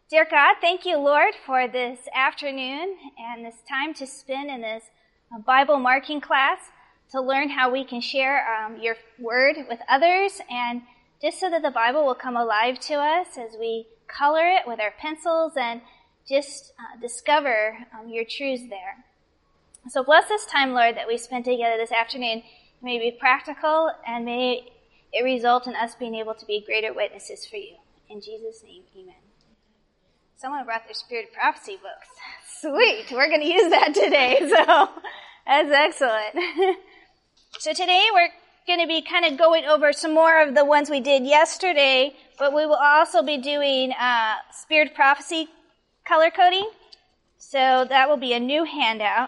Dear God, thank you, Lord, for this afternoon and this time to spend in this Bible marking class to learn how we can share your word with others, and just so that the Bible will come alive to us as we color it with our pencils and just discover your truths there. So bless this time, Lord, that we spent together this afternoon. May it be practical, and may it result in us being able to be greater witnesses for you. In Jesus' name, amen. Someone brought their Spirit of Prophecy books. Sweet. We're going to use that today. So that's excellent. So today we're going to be kind of going over some more of the ones we did yesterday, but we will also be doing Spirit of Prophecy color coding. So that will be a new handout.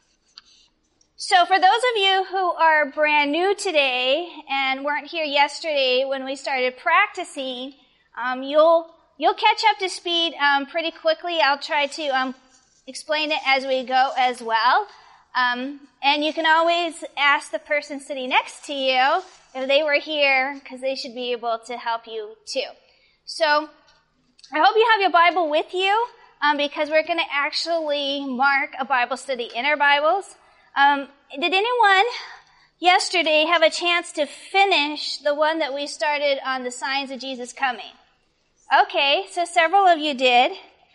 So for those of you who are brand new today and weren't here yesterday when we started practicing, You'll catch up to speed pretty quickly. I'll try to explain it as we go as well. And you can always ask the person sitting next to you if they were here, because they should be able to help you too. So I hope you have your Bible with you, because we're going to actually mark a Bible study in our Bibles. Did anyone yesterday have a chance to finish the one that we started on the signs of Jesus coming? Okay, so several of you did.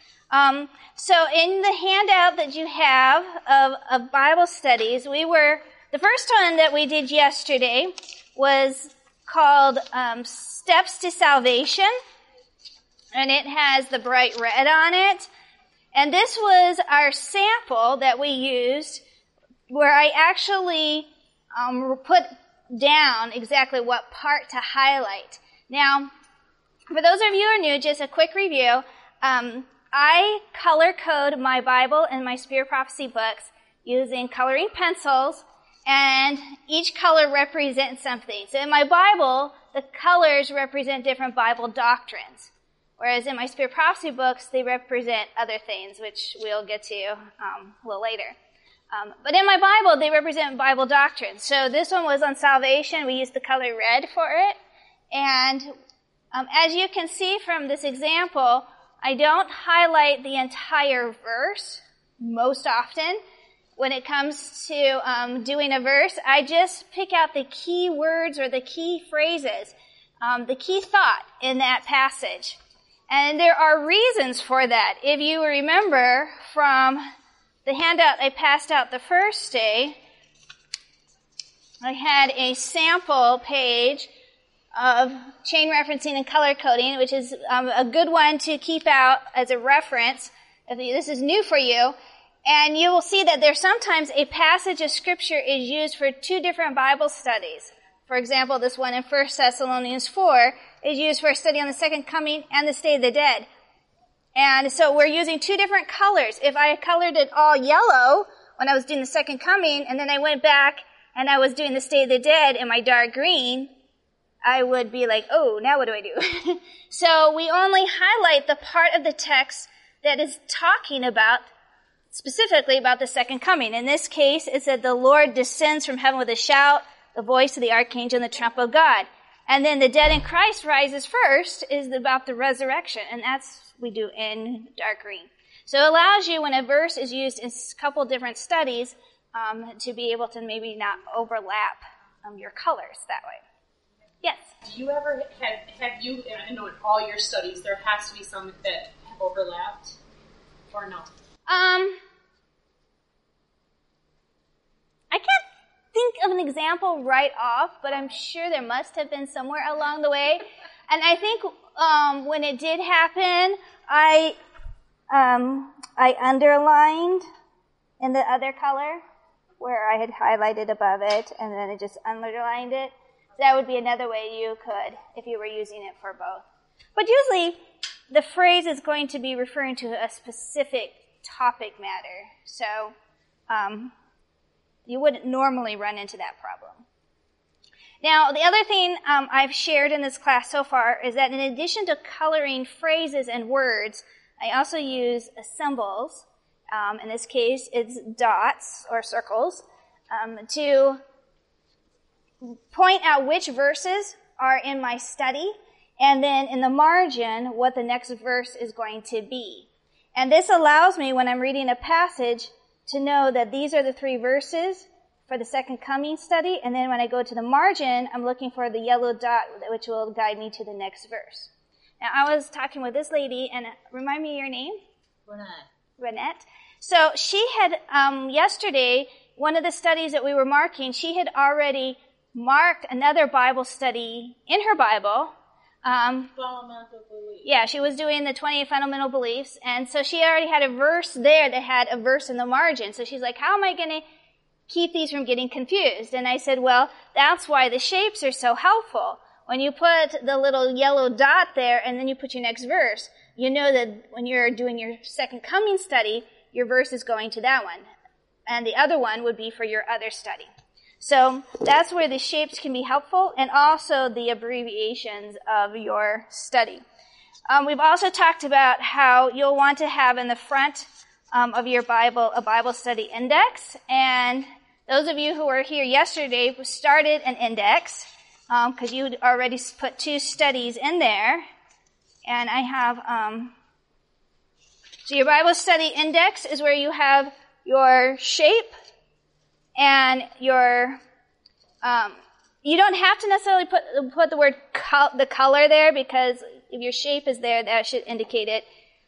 So in the handout that you have of Bible studies, the first one that we did yesterday was called Steps to Salvation, and it has the bright red on it. And this was our sample that we used, where I actually put down exactly what part to highlight. Now, for those of you who are new, just a quick review. I color code my Bible and my Spirit of Prophecy books using coloring pencils, and each color represents something. So in my Bible, the colors represent different Bible doctrines, whereas in my Spirit of Prophecy books, they represent other things, which we'll get to a little later. But in my Bible, they represent Bible doctrines. So this one was on salvation. We used the color red for it, and as you can see from this example, I don't highlight the entire verse most often. When it comes to doing a verse, I just pick out the key words or the key phrases, the key thought in that passage. And there are reasons for that. If you remember from the handout I passed out the first day, I had a sample page of chain referencing and color coding, which is a good one to keep out as a reference if this is new for you. And you will see that there's sometimes a passage of scripture is used for two different Bible studies. For example, this one in 1 Thessalonians 4 is used for a study on the second coming and the state of the dead. And so we're using two different colors. If I colored it all yellow when I was doing the second coming, and then I went back and I was doing the state of the dead in my dark green, I would be like, oh, now what do I do? So we only highlight the part of the text that is talking about, specifically about the second coming. In this case, it said the Lord descends from heaven with a shout, the voice of the archangel, and the trump of God. And then the dead in Christ rises first is about the resurrection, and that's we do in dark green. So it allows you, when a verse is used in a couple different studies, to be able to maybe not overlap your colors that way. Yes. Do you ever have you, I know in all your studies, there has to be some that have overlapped, or no? I can't think of an example right off, but I'm sure there must have been somewhere along the way. And I think, when it did happen, I underlined in the other color where I had highlighted above it, and then I just underlined it. That would be another way you could, if you were using it for both. But usually, the phrase is going to be referring to a specific topic matter. So, you wouldn't normally run into that problem. Now, the other thing I've shared in this class so far is that in addition to coloring phrases and words, I also use symbols. In this case, it's dots or circles, to point out which verses are in my study and then in the margin, what the next verse is going to be. And this allows me, when I'm reading a passage, to know that these are the 3 verses for the second coming study, and then when I go to the margin, I'm looking for the yellow dot, which will guide me to the next verse. Now, I was talking with this lady, and remind me your name? Renette. So she had, yesterday, one of the studies that we were marking, she had already marked another Bible study in her Bible. Fundamental beliefs. Yeah, she was doing the 28 fundamental beliefs, and so she already had a verse there that had a verse in the margin. So she's like, how am I going to keep these from getting confused? And I said, well, that's why the shapes are so helpful. When you put the little yellow dot there and then you put your next verse, you know that when you're doing your second coming study, your verse is going to that one. And the other one would be for your other study. So that's where the shapes can be helpful, and also the abbreviations of your study. We've also talked about how you'll want to have in the front of your Bible a Bible study index. And those of you who were here yesterday started an index because you already put 2 studies in there. And I have, so your Bible study index is where you have your shape and your, you don't have to necessarily put the word the color there, because if your shape is there, that should indicate it,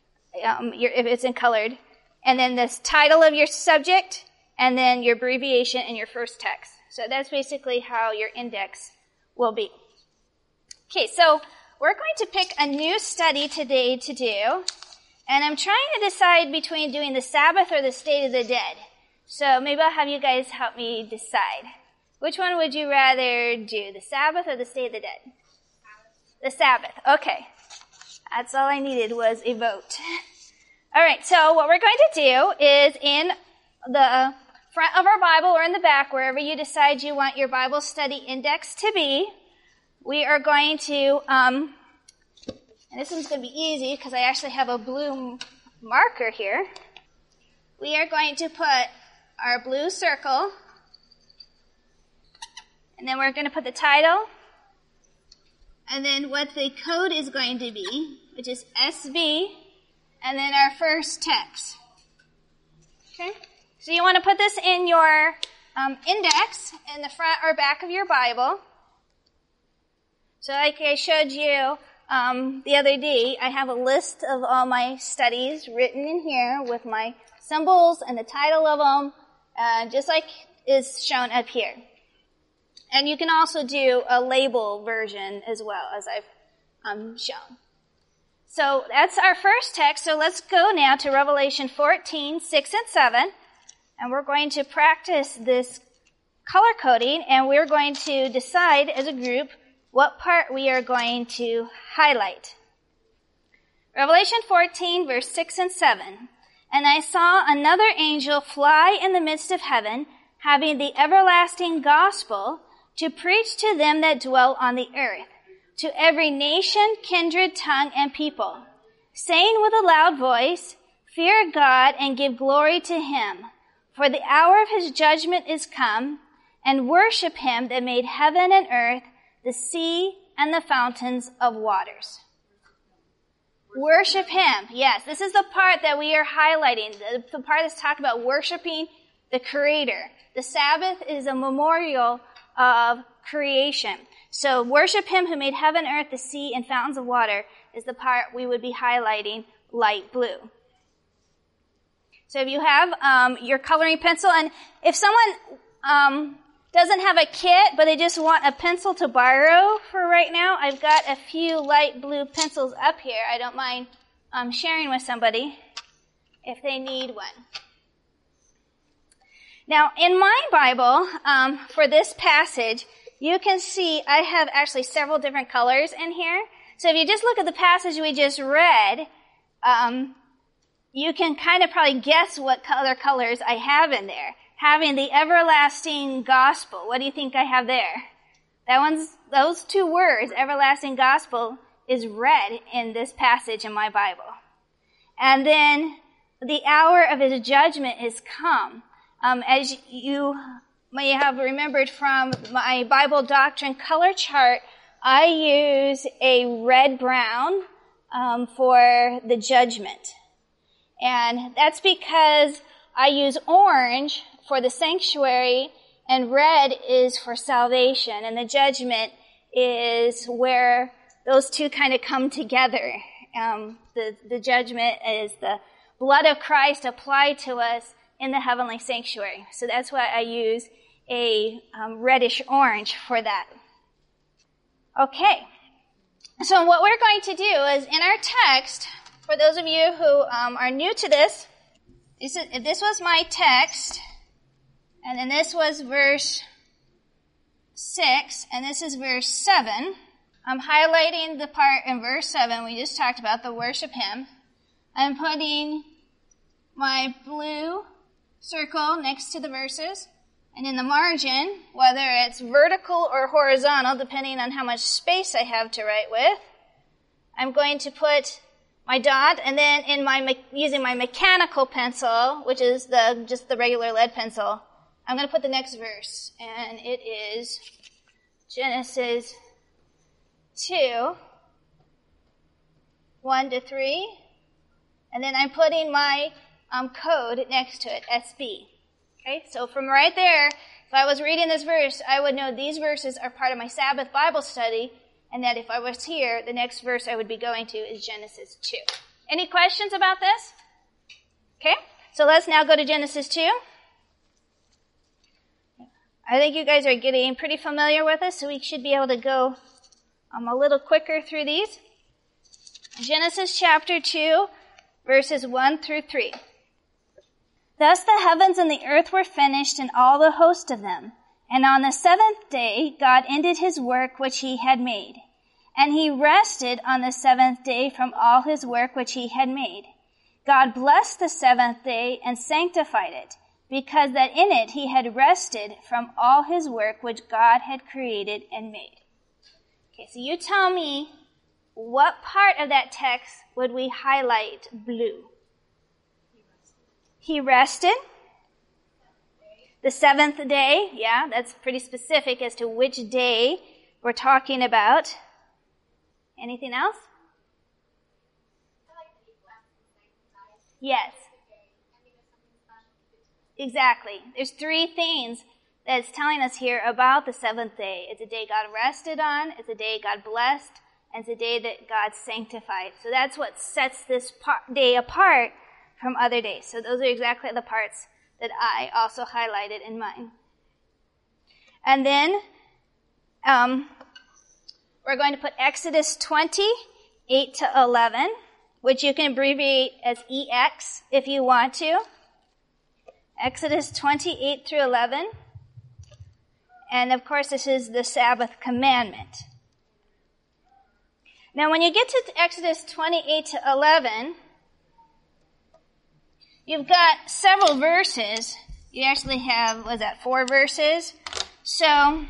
if it's in colored. And then this title of your subject, and then your abbreviation and your first text. So that's basically how your index will be. Okay, so we're going to pick a new study today to do, and I'm trying to decide between doing the Sabbath or the State of the Dead. So maybe I'll have you guys help me decide. Which one would you rather do, the Sabbath or the State of the Dead? The Sabbath. Okay. That's all I needed was a vote. All right, so what we're going to do is in the front of our Bible or in the back, wherever you decide you want your Bible study index to be, we are going to, and this one's going to be easy because I actually have a blue marker here. We are going to put our blue circle, and then we're going to put the title, and then what the code is going to be, which is SB, and then our first text. Okay? So you want to put this in your index in the front or back of your Bible. So like I showed you the other day, I have a list of all my studies written in here with my symbols and the title of them, just like is shown up here. And you can also do a label version as well, as I've shown. So that's our first text. So let's go now to Revelation 14, 6 and 7. And we're going to practice this color coding, and we're going to decide as a group what part we are going to highlight. Revelation 14, verse 6 and 7. And I saw another angel fly in the midst of heaven, having the everlasting gospel to preach to them that dwell on the earth, to every nation, kindred, tongue, and people, saying with a loud voice, Fear God and give glory to him, for the hour of his judgment is come, and worship him that made heaven and earth, the sea, and the fountains of waters. Worship him. Yes, this is the part that we are highlighting, the part that's talking about worshiping the Creator. The Sabbath is a memorial of creation. So worship him who made heaven, earth, the sea, and fountains of water is the part we would be highlighting light blue. So if you have your coloring pencil, and if someone doesn't have a kit, but they just want a pencil to borrow for right now, I've got a few light blue pencils up here. I don't mind sharing with somebody if they need one. Now, in my Bible, for this passage, you can see I have actually several different colors in here. So if you just look at the passage we just read, you can kind of probably guess what other colors I have in there. Having the everlasting gospel. What do you think I have there? Those 2 words, everlasting gospel, is red in this passage in my Bible. And then the hour of his judgment is come. As you may have remembered from my Bible doctrine color chart I use a red-brown for the judgment. And that's because I use orange for the sanctuary, and red is for salvation. And the judgment is where those two kind of come together. The judgment is the blood of Christ applied to us in the heavenly sanctuary. So that's why I use a reddish orange for that. Okay. So what we're going to do is in our text, for those of you who are new to this was my text, and then this was verse 6, and this is verse 7. I'm highlighting the part in verse 7 we just talked about, the worship hymn. I'm putting my blue circle next to the verses, and in the margin, whether it's vertical or horizontal, depending on how much space I have to write with, I'm going to put my dot, and then using my mechanical pencil, which is just the regular lead pencil, I'm going to put the next verse, and it is Genesis 2, 1-3, and then I'm putting my code next to it, SB. Okay, so from right there, if I was reading this verse, I would know these verses are part of my Sabbath Bible study, and that if I was here, the next verse I would be going to is Genesis 2. Any questions about this? Okay, so let's now go to Genesis 2. I think you guys are getting pretty familiar with this, so we should be able to go a little quicker through these. Genesis chapter 2, verses 1-3. Thus the heavens and the earth were finished, and all the host of them. And on the seventh day God ended his work which he had made. And he rested on the seventh day from all his work which he had made. God blessed the seventh day and sanctified it, because that in it he had rested from all his work which God had created and made. Okay, so you tell me, what part of that text would we highlight blue? He rested. The seventh day, yeah, that's pretty specific as to which day we're talking about. Anything else? Yes. Exactly. There's three things that it's telling us here about the seventh day. It's a day God rested on, it's a day God blessed, and it's a day that God sanctified. So that's what sets this day apart from other days. So those are exactly the parts that I also highlighted in mine. And then we're going to put Exodus 20, 8-11, which you can abbreviate as EX if you want to. Exodus 20, 8-11. And of course, this is the Sabbath commandment. Now, when you get to Exodus 28-11, you've got several verses. You actually have, 4 verses? So,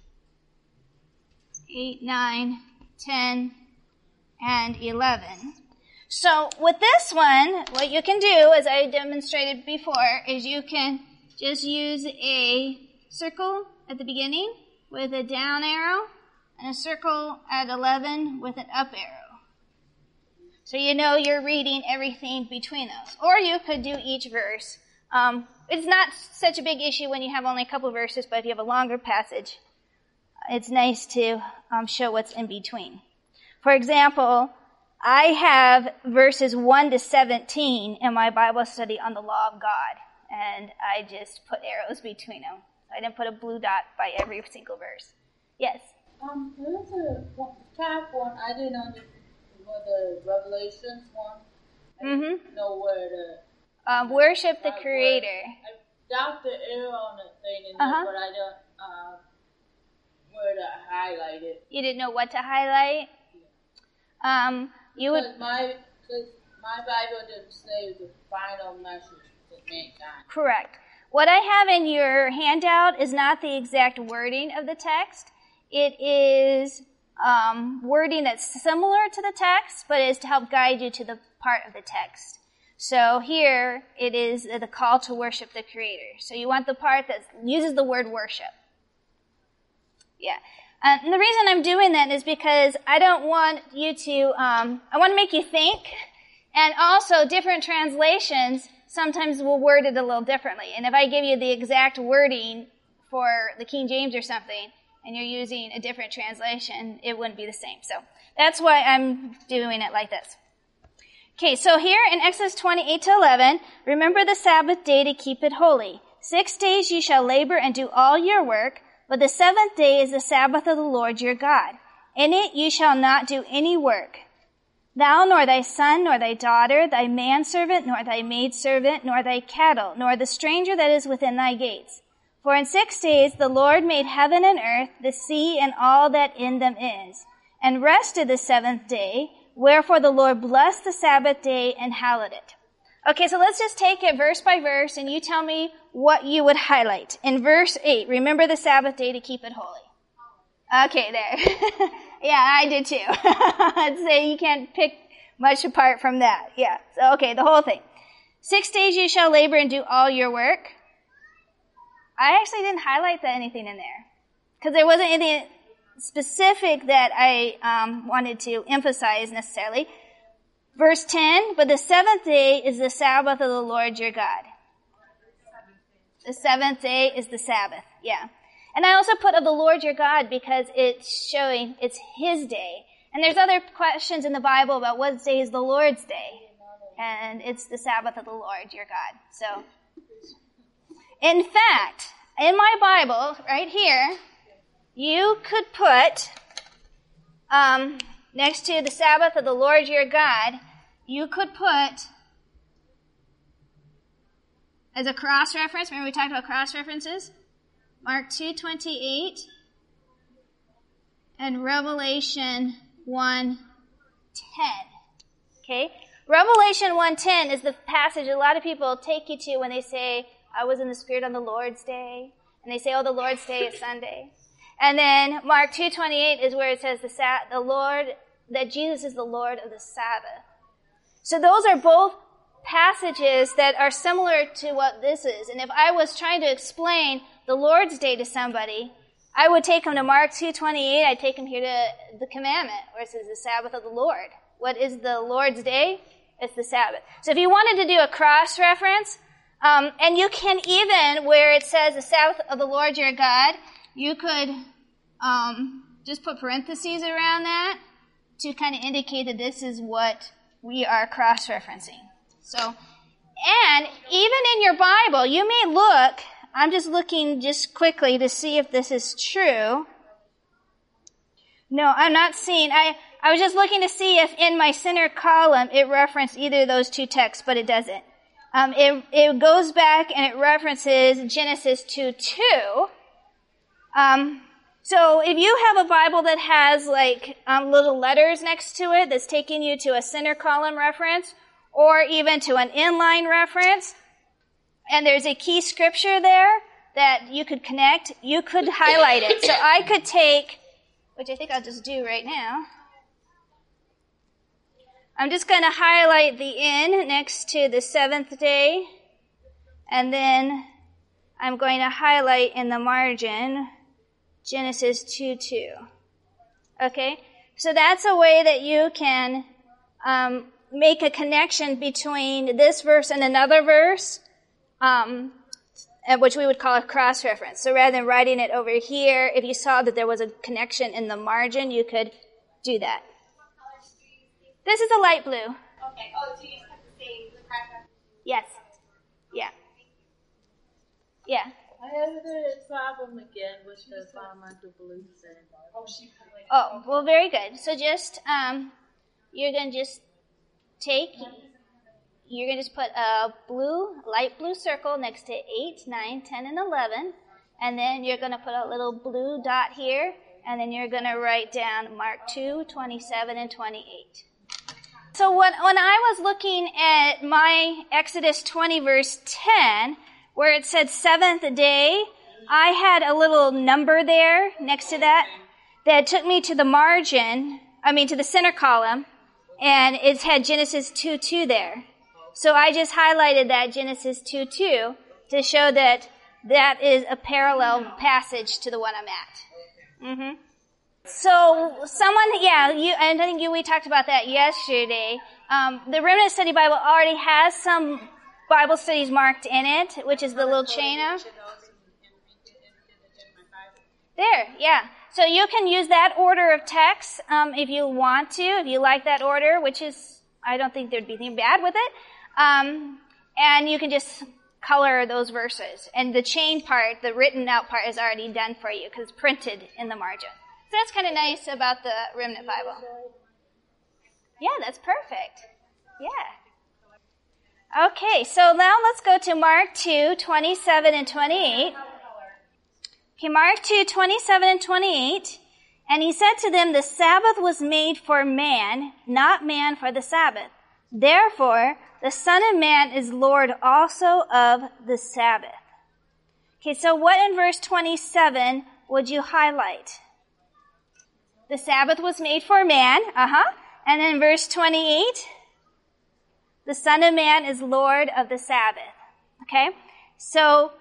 8, 9, 10, and 11. So with this one, what you can do, as I demonstrated before, is you can just use a circle at the beginning with a down arrow and a circle at 11 with an up arrow. So you know you're reading everything between those. Or you could do each verse. It's not such a big issue when you have only a couple verses, but if you have a longer passage, it's nice to show what's in between. For example, I have verses 1-17 in my Bible study on the law of God, and I just put arrows between them. I didn't put a blue dot by every single verse. Yes? There's a top one. I didn't understand the Revelations one. I didn't know where the... worship the Creator. I doubt the arrow on the thing in there, but I don't... where to highlight it. You didn't know what to highlight? Yeah. Because my Bible didn't say the final message to mankind. Correct. What I have in your handout is not the exact wording of the text. It is wording that's similar to the text, but is to help guide you to the part of the text. So here it is the call to worship the Creator. So you want the part that uses the word worship. Yeah. And the reason I'm doing that is because I don't want you to, I want to make you think, and also different translations sometimes will word it a little differently. And if I give you the exact wording for the King James or something, and you're using a different translation, it wouldn't be the same. So that's why I'm doing it like this. Okay, so here in Exodus 28-11, remember the Sabbath day to keep it holy. 6 days you shall labor and do all your work, but the seventh day is the Sabbath of the Lord your God. In it you shall not do any work. Thou, nor thy son, nor thy daughter, thy manservant, nor thy maidservant, nor thy cattle, nor the stranger that is within thy gates. For in 6 days the Lord made heaven and earth, the sea, and all that in them is, and rested the seventh day. Wherefore the Lord blessed the Sabbath day and hallowed it. Okay, so let's just take it verse by verse, and you tell me what you would highlight. In verse 8, remember the Sabbath day to keep it holy. Okay, there. Yeah, I did too. I'd say you can't pick much apart from that. Yeah, so okay, the whole thing. 6 days you shall labor and do all your work. I actually didn't highlight anything in there, because there wasn't anything specific that I wanted to emphasize necessarily. Verse 10, but the seventh day is the Sabbath of the Lord your God. The seventh day is the Sabbath, yeah. And I also put of the Lord your God because it's showing it's his day. And there's other questions in the Bible about what day is the Lord's day. And it's the Sabbath of the Lord your God. So, in fact, in my Bible, right here, you could put, next to the Sabbath of the Lord your God, you could put, as a cross-reference, remember we talked about cross-references? Mark 2:28 and Revelation 1:10. Okay? Revelation 1:10 is the passage a lot of people take you to when they say, I was in the Spirit on the Lord's day. And they say, oh, the Lord's day is Sunday. And then Mark 2:28 is where it says the Lord, that Jesus is the Lord of the Sabbath. So those are both passages that are similar to what this is. And if I was trying to explain the Lord's day to somebody, I would take them to Mark 2:28. I'd take them here to the commandment where it says the Sabbath of the Lord. What is the Lord's day? It's the Sabbath. So if you wanted to do a cross-reference, and you can even, where it says the Sabbath of the Lord your God, you could just put parentheses around that to kind of indicate that this is what we are cross-referencing. So, and even in your Bible, you may look, I'm just looking just quickly to see if this is true. No, I'm not seeing, I was just looking to see if in my center column it referenced either of those two texts, but it doesn't. It goes back and it references Genesis 2:2. So if you have a Bible that has like little letters next to it that's taking you to a center column reference or even to an inline reference, and there's a key scripture there that you could connect, you could highlight it. So I could take, which I think I'll just do right now. I'm just going to highlight the in next to the seventh day, and then I'm going to highlight in the margin Genesis 2:2. Okay? So that's a way that you can make a connection between this verse and another verse, which we would call a cross-reference. So rather than writing it over here, if you saw that there was a connection in the margin, you could do that. This is a light blue. Okay. Oh, so you just have the same, the crack. Yes. Yeah. Yeah. I have the problem again with the environmental blue thing. Oh, she put like. Oh, well, very good. So just, you're going to just you're going to just put a light blue circle next to 8, 9, 10, and 11. And then you're going to put a little blue dot here. And then you're going to write down Mark 2, 27, and 28. So when I was looking at my Exodus 20 verse 10, where it said seventh day, I had a little number there next to that took me to the margin, to the center column, and it had Genesis 2:2 there. So I just highlighted that Genesis 2:2 to show that is a parallel passage to the one I'm at. So I think we talked about that yesterday. The Remnant Study Bible already has some Bible studies marked in it, which is the little chain of. There, yeah. So you can use that order of text if you want to, if you like that order, which is, I don't think there'd be anything bad with it. And you can just color those verses. And the chain part, the written out part, is already done for you because it's printed in the margin. So that's kind of nice about the Remnant Bible. Yeah, that's perfect. Yeah. Okay, so now let's go to Mark 2, 27 and 28. Okay, Mark 2, 27 and 28. And he said to them, the Sabbath was made for man, not man for the Sabbath. Therefore, the Son of Man is Lord also of the Sabbath. Okay, so what in verse 27 would you highlight? The Sabbath was made for man, And then verse 28, the Son of Man is Lord of the Sabbath. Okay? So,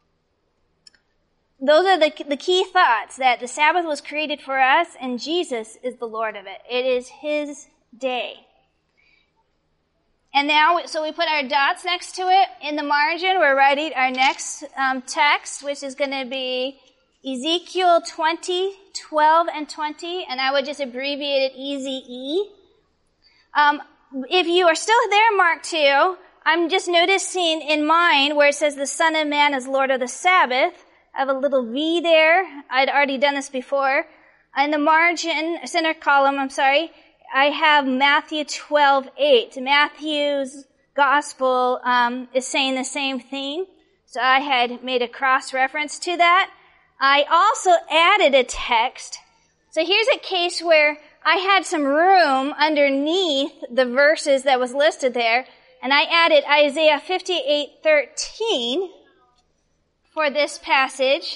those are the key thoughts, that the Sabbath was created for us and Jesus is the Lord of it. It is His day. And now, so we put our dots next to it. In the margin, we're writing our next text, which is going to be Ezekiel 20, 12 and 20, and I would just abbreviate it EZE. If you are still there, Mark 2, I'm just noticing in mine where it says the Son of Man is Lord of the Sabbath. I have a little V there. I'd already done this before. In the margin, center column, I have Matthew 12:8. Matthew's gospel is saying the same thing. So I had made a cross-reference to that. I also added a text. So here's a case where I had some room underneath the verses that was listed there, and I added Isaiah 58:13 for this passage.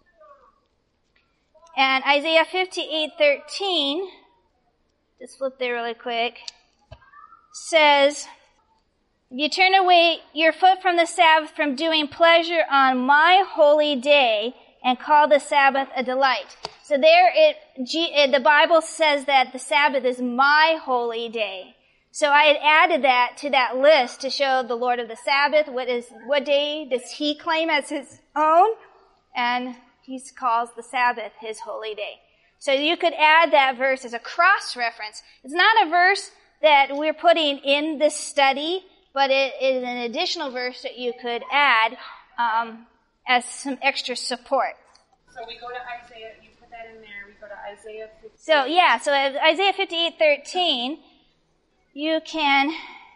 And Isaiah 58:13, just flip there really quick, says, you turn away your foot from the Sabbath, from doing pleasure on my holy day, and call the Sabbath a delight. So there the Bible says that the Sabbath is my holy day. So I had added that to that list to show the Lord of the Sabbath. What day does He claim as His own? And He calls the Sabbath His holy day. So you could add that verse as a cross-reference. It's not a verse that we're putting in this study, but it is an additional verse that you could add as some extra support. So we go to Isaiah, you put that in there, we go to Isaiah 58. So Isaiah 58:13, you can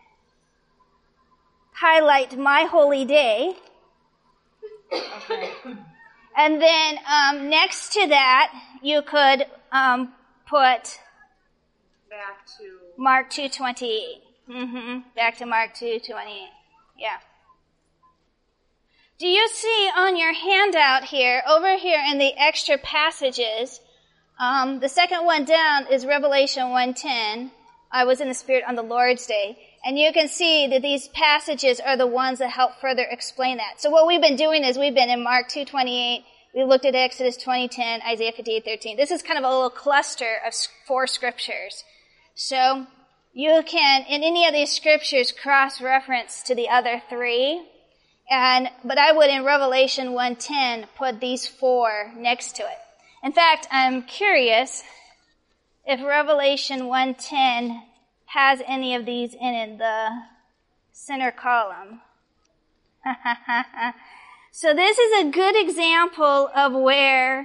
highlight my holy day. Okay. And then next to that, you could put back to Mark 2:28. Back to Mark 2:28. Yeah. Do you see on your handout here, over here in the extra passages, the second one down is Revelation 1:10. I was in the Spirit on the Lord's day. And you can see that these passages are the ones that help further explain that. So what we've been doing is we've been in Mark 2:28, we looked at Exodus 20:10, Isaiah 58:13. This is kind of a little cluster of 4 scriptures. So you can, in any of these scriptures, cross-reference to the other 3. But I would, in Revelation 1:10, put these 4 next to it. In fact, I'm curious if Revelation 1:10 has any of these in the center column. So this is a good example of where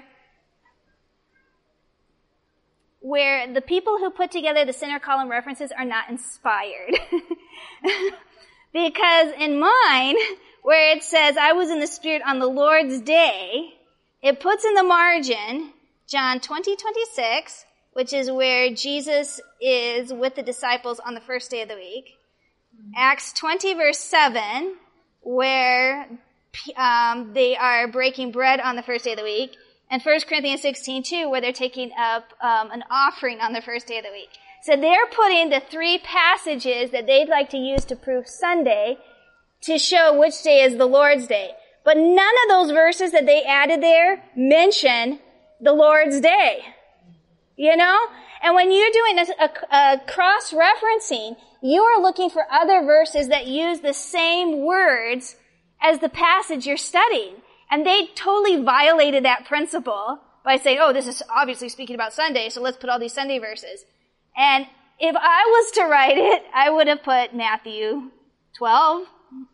the people who put together the center column references are not inspired. Because in mine, where it says, I was in the Spirit on the Lord's day, it puts in the margin John 20:26, which is where Jesus is with the disciples on the first day of the week. Acts 20 verse 7, where they are breaking bread on the first day of the week. And 1 Corinthians 16:2, where they're taking up an offering on the first day of the week. So they're putting the 3 passages that they'd like to use to prove Sunday to show which day is the Lord's day. But none of those verses that they added there mention the Lord's day. You know? And when you're doing a cross-referencing, you are looking for other verses that use the same words as the passage you're studying. And they totally violated that principle by saying, oh, this is obviously speaking about Sunday, so let's put all these Sunday verses. And if I was to write it, I would have put Matthew 12,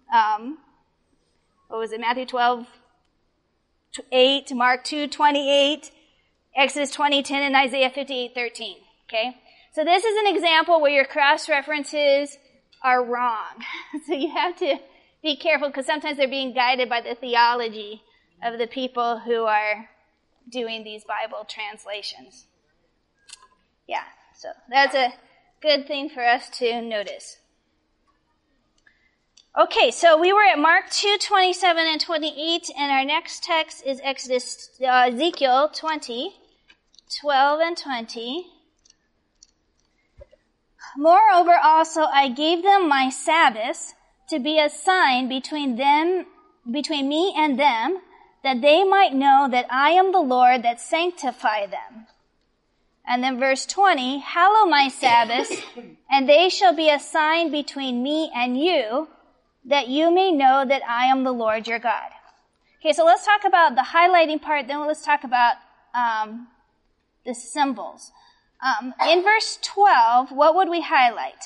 Matthew 12, 8, Mark 2, 28, Exodus 20, 10, and Isaiah 58, 13. Okay? So this is an example where your cross-references are wrong. So you have to be careful because sometimes they're being guided by the theology of the people who are doing these Bible translations. Yeah, so that's a good thing for us to notice. Okay, so we were at Mark 2, 27 and 28, and our next text is Ezekiel 20, 12 and 20. Moreover, also I gave them my Sabbaths to be a sign between me and them, that they might know that I am the Lord that sanctify them. And then verse 20, hallow my Sabbaths, and they shall be a sign between me and you, that you may know that I am the Lord your God. Okay, so let's talk about the highlighting part, then let's talk about the symbols. In verse 12, what would we highlight?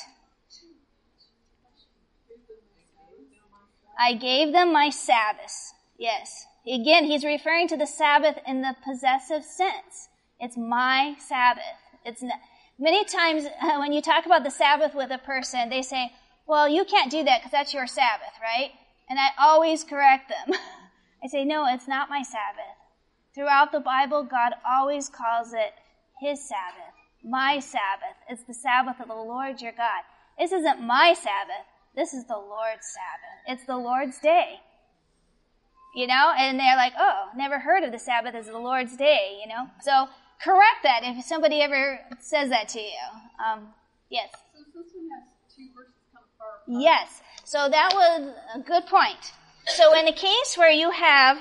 I gave them my Sabbaths. Yes. Again, he's referring to the Sabbath in the possessive sense. It's my Sabbath. It's not, many times when you talk about the Sabbath with a person, they say, well, you can't do that because that's your Sabbath, right? And I always correct them. I say, no, it's not my Sabbath. Throughout the Bible, God always calls it his Sabbath, my Sabbath. It's the Sabbath of the Lord your God. This isn't my Sabbath. This is the Lord's Sabbath. It's the Lord's day. You know, and they're like, oh, never heard of the Sabbath as the Lord's day, you know. So correct that if somebody ever says that to you. Yes. So this one has two verses come far apart. Yes. So that was a good point. So in a case where you have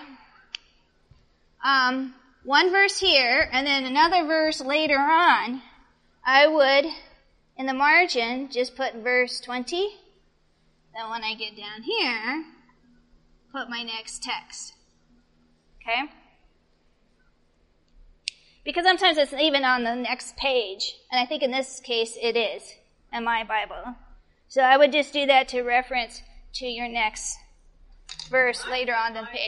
one verse here and then another verse later on, I would, in the margin, just put verse 20. Then when I get down here, put my next text. Okay? Because sometimes it's even on the next page, and I think in this case it is in my Bible. So I would just do that to reference to your next verse later on the page.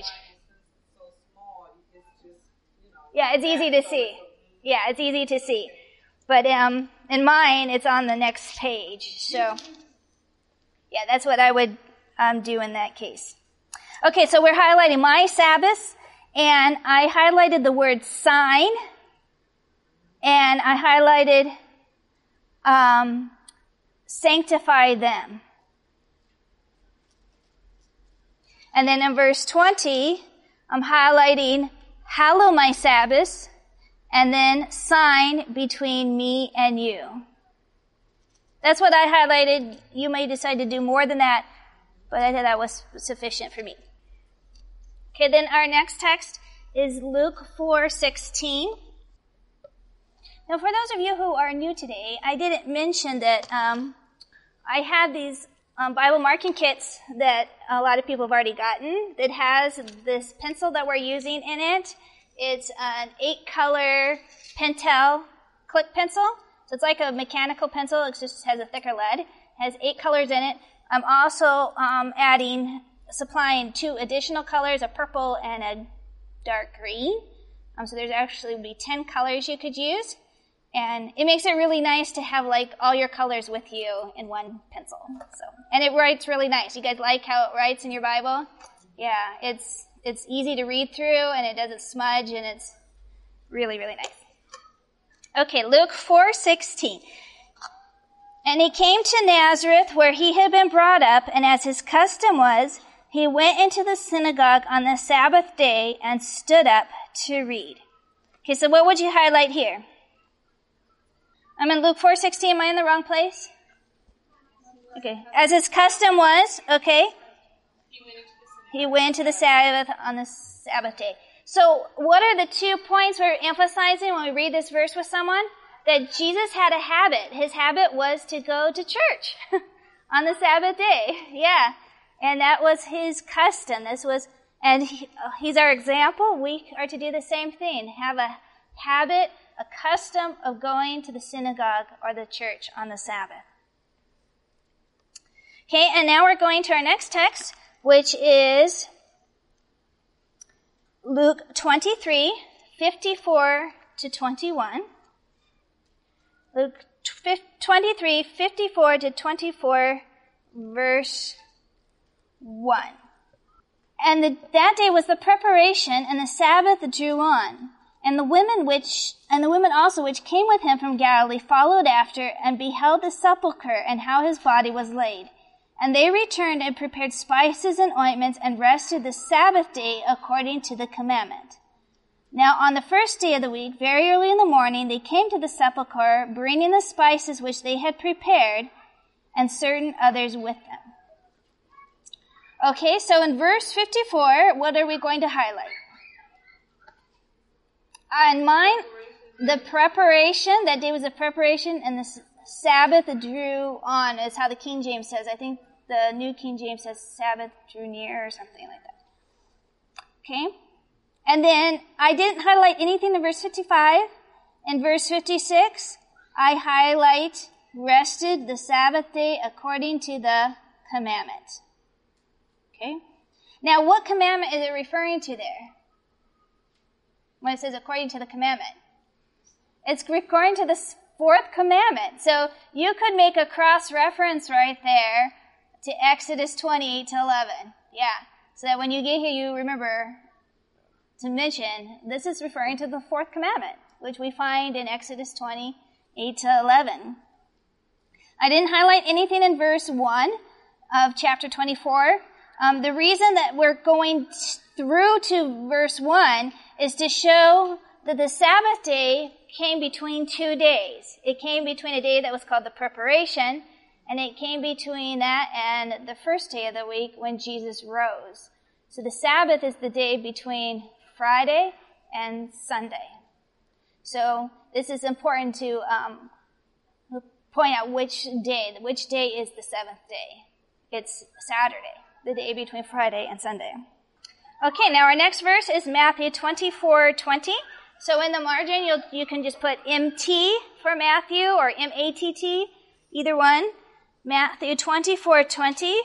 Yeah, it's easy to see. Yeah, it's easy to see. But in mine, it's on the next page. So, yeah, that's what I would do in that case. Okay, so we're highlighting my Sabbaths, and I highlighted the word sign, and I highlighted sanctify them. And then in verse 20, I'm highlighting hallow my Sabbaths, and then sign between me and you. That's what I highlighted. You may decide to do more than that, but I thought that was sufficient for me. Okay, then our next text is Luke 4:16. Now, for those of you who are new today, I didn't mention that I have these Bible marking kits that a lot of people have already gotten that has this pencil that we're using in it. It's an 8-color Pentel click pencil. So it's like a mechanical pencil. It just has a thicker lead. It has 8 colors in it. I'm also supplying 2 additional colors, a purple and a dark green. So there's actually be 10 colors you could use. And it makes it really nice to have like all your colors with you in one pencil. And it writes really nice. You guys like how it writes in your Bible? Yeah, it's easy to read through and it doesn't smudge and it's really, really nice. Okay, Luke 4:16. And he came to Nazareth where he had been brought up, and as his custom was, he went into the synagogue on the Sabbath day and stood up to read. Okay, so what would you highlight here? I'm in Luke 4:16. Am I in the wrong place? Okay. As his custom was, okay. He went to the Sabbath on the Sabbath day. So what are the 2 points we're emphasizing when we read this verse with someone? that Jesus had a habit. His habit was to go to church on the Sabbath day. Yeah. And that was his custom. He's our example. We are to do the same thing. Have a habit, a custom of going to the synagogue or the church on the Sabbath. Okay, and now we're going to our next text, which is Luke 23:54 to 21. Luke 23:54 to 24, verse 1. And that day was the preparation, and the Sabbath drew on. And the women also which came with him from Galilee followed after, and beheld the sepulchre, and how his body was laid. And they returned and prepared spices and ointments, and rested the Sabbath day according to the commandment. Now on the first day of the week, very early in the morning, they came to the sepulchre, bringing the spices which they had prepared, and certain others with them. Okay, so in verse 54, what are we going to highlight? On mine, the preparation, that day was a preparation, and the Sabbath drew on, is how the King James says. I think the New King James says Sabbath drew near or something like that. Okay? And then I didn't highlight anything in verse 55. In verse 56, I highlight rested the Sabbath day according to the commandment. Okay? Now, what commandment is it referring to there? When it says according to the commandment. It's referring to the fourth commandment. So you could make a cross-reference right there to Exodus 28 to 11. Yeah. So that when you get here, you remember to mention this is referring to the fourth commandment, which we find in Exodus 28 to 11. I didn't highlight anything in verse 1 of chapter 24. The reason that we're going through to verse 1 is to show that the Sabbath day came between 2 days. It came between a day that was called the preparation, and it came between that and the first day of the week when Jesus rose. So the Sabbath is the day between Friday and Sunday. So this is important to point out which day is the seventh day. It's Saturday, the day between Friday and Sunday. Okay, now our next verse is Matthew 24:20. So in the margin, you can just put MT for Matthew or MATT, either one. Matthew 24:20.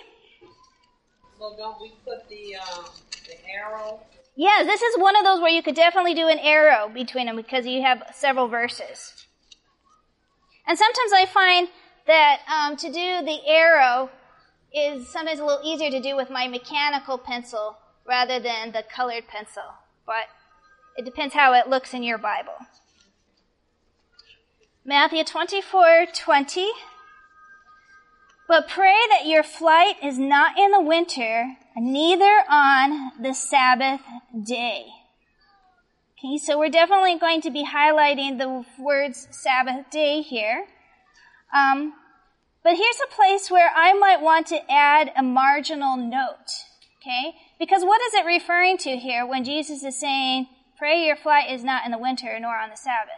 So don't we put the arrow? Yeah, this is one of those where you could definitely do an arrow between them because you have several verses. And sometimes I find that to do the arrow is sometimes a little easier to do with my mechanical pencil rather than the colored pencil. But it depends how it looks in your Bible. Matthew 24:20. But pray that your flight is not in the winter, neither on the Sabbath day. Okay, so we're definitely going to be highlighting the words Sabbath day here. But here's a place where I might want to add a marginal note. Okay? Because what is it referring to here when Jesus is saying, pray your flight is not in the winter nor on the Sabbath?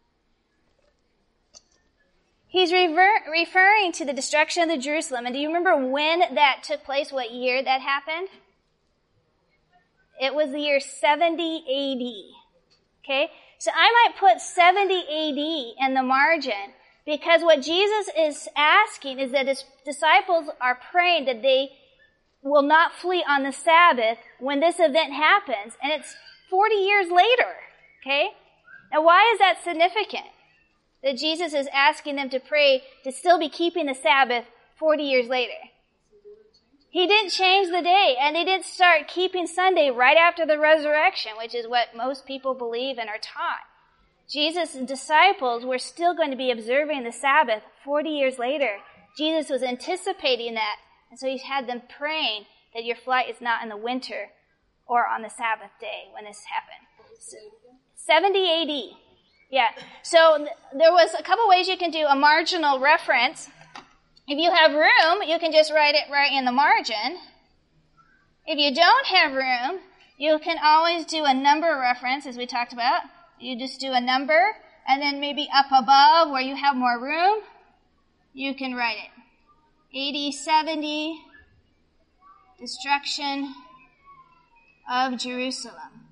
He's referring to the destruction of the Jerusalem. And do you remember when that took place, what year that happened? It was the year 70 AD. Okay? So I might put 70 AD in the margin because what Jesus is asking is that his disciples are praying that they will not flee on the Sabbath when this event happens. And it's 40 years later. Okay? Now why is that significant? That Jesus is asking them to pray to still be keeping the Sabbath 40 years later. He didn't change the day, and they didn't start keeping Sunday right after the resurrection, which is what most people believe and are taught. Jesus' disciples were still going to be observing the Sabbath 40 years later. Jesus was anticipating that, and so he had them praying that your flight is not in the winter or on the Sabbath day when this happened. 70 AD. Yeah, so there was a couple ways you can do a marginal reference. If you have room, you can just write it right in the margin. If you don't have room, you can always do a number reference, as we talked about. You just do a number and then maybe up above where you have more room, you can write it. AD 70, destruction of Jerusalem.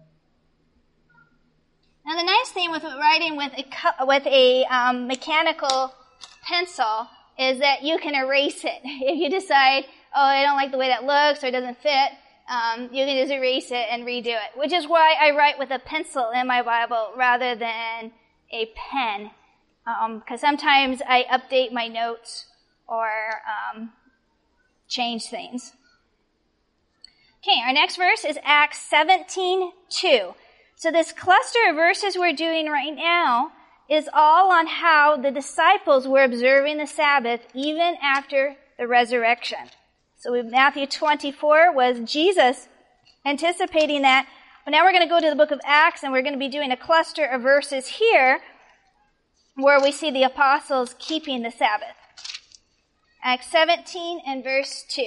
Now the nice thing with writing with a mechanical pencil is that you can erase it. If you decide, oh, I don't like the way that looks or it doesn't fit, you can just erase it and redo it, which is why I write with a pencil in my Bible rather than a pen, because sometimes I update my notes or change things. Okay, our next verse is Acts 17:2. So this cluster of verses we're doing right now is all on how the disciples were observing the Sabbath even after the resurrection. So Matthew 24 was Jesus anticipating that. But now we're going to go to the book of Acts, and we're going to be doing a cluster of verses here where we see the apostles keeping the Sabbath. Acts 17 and verse 2.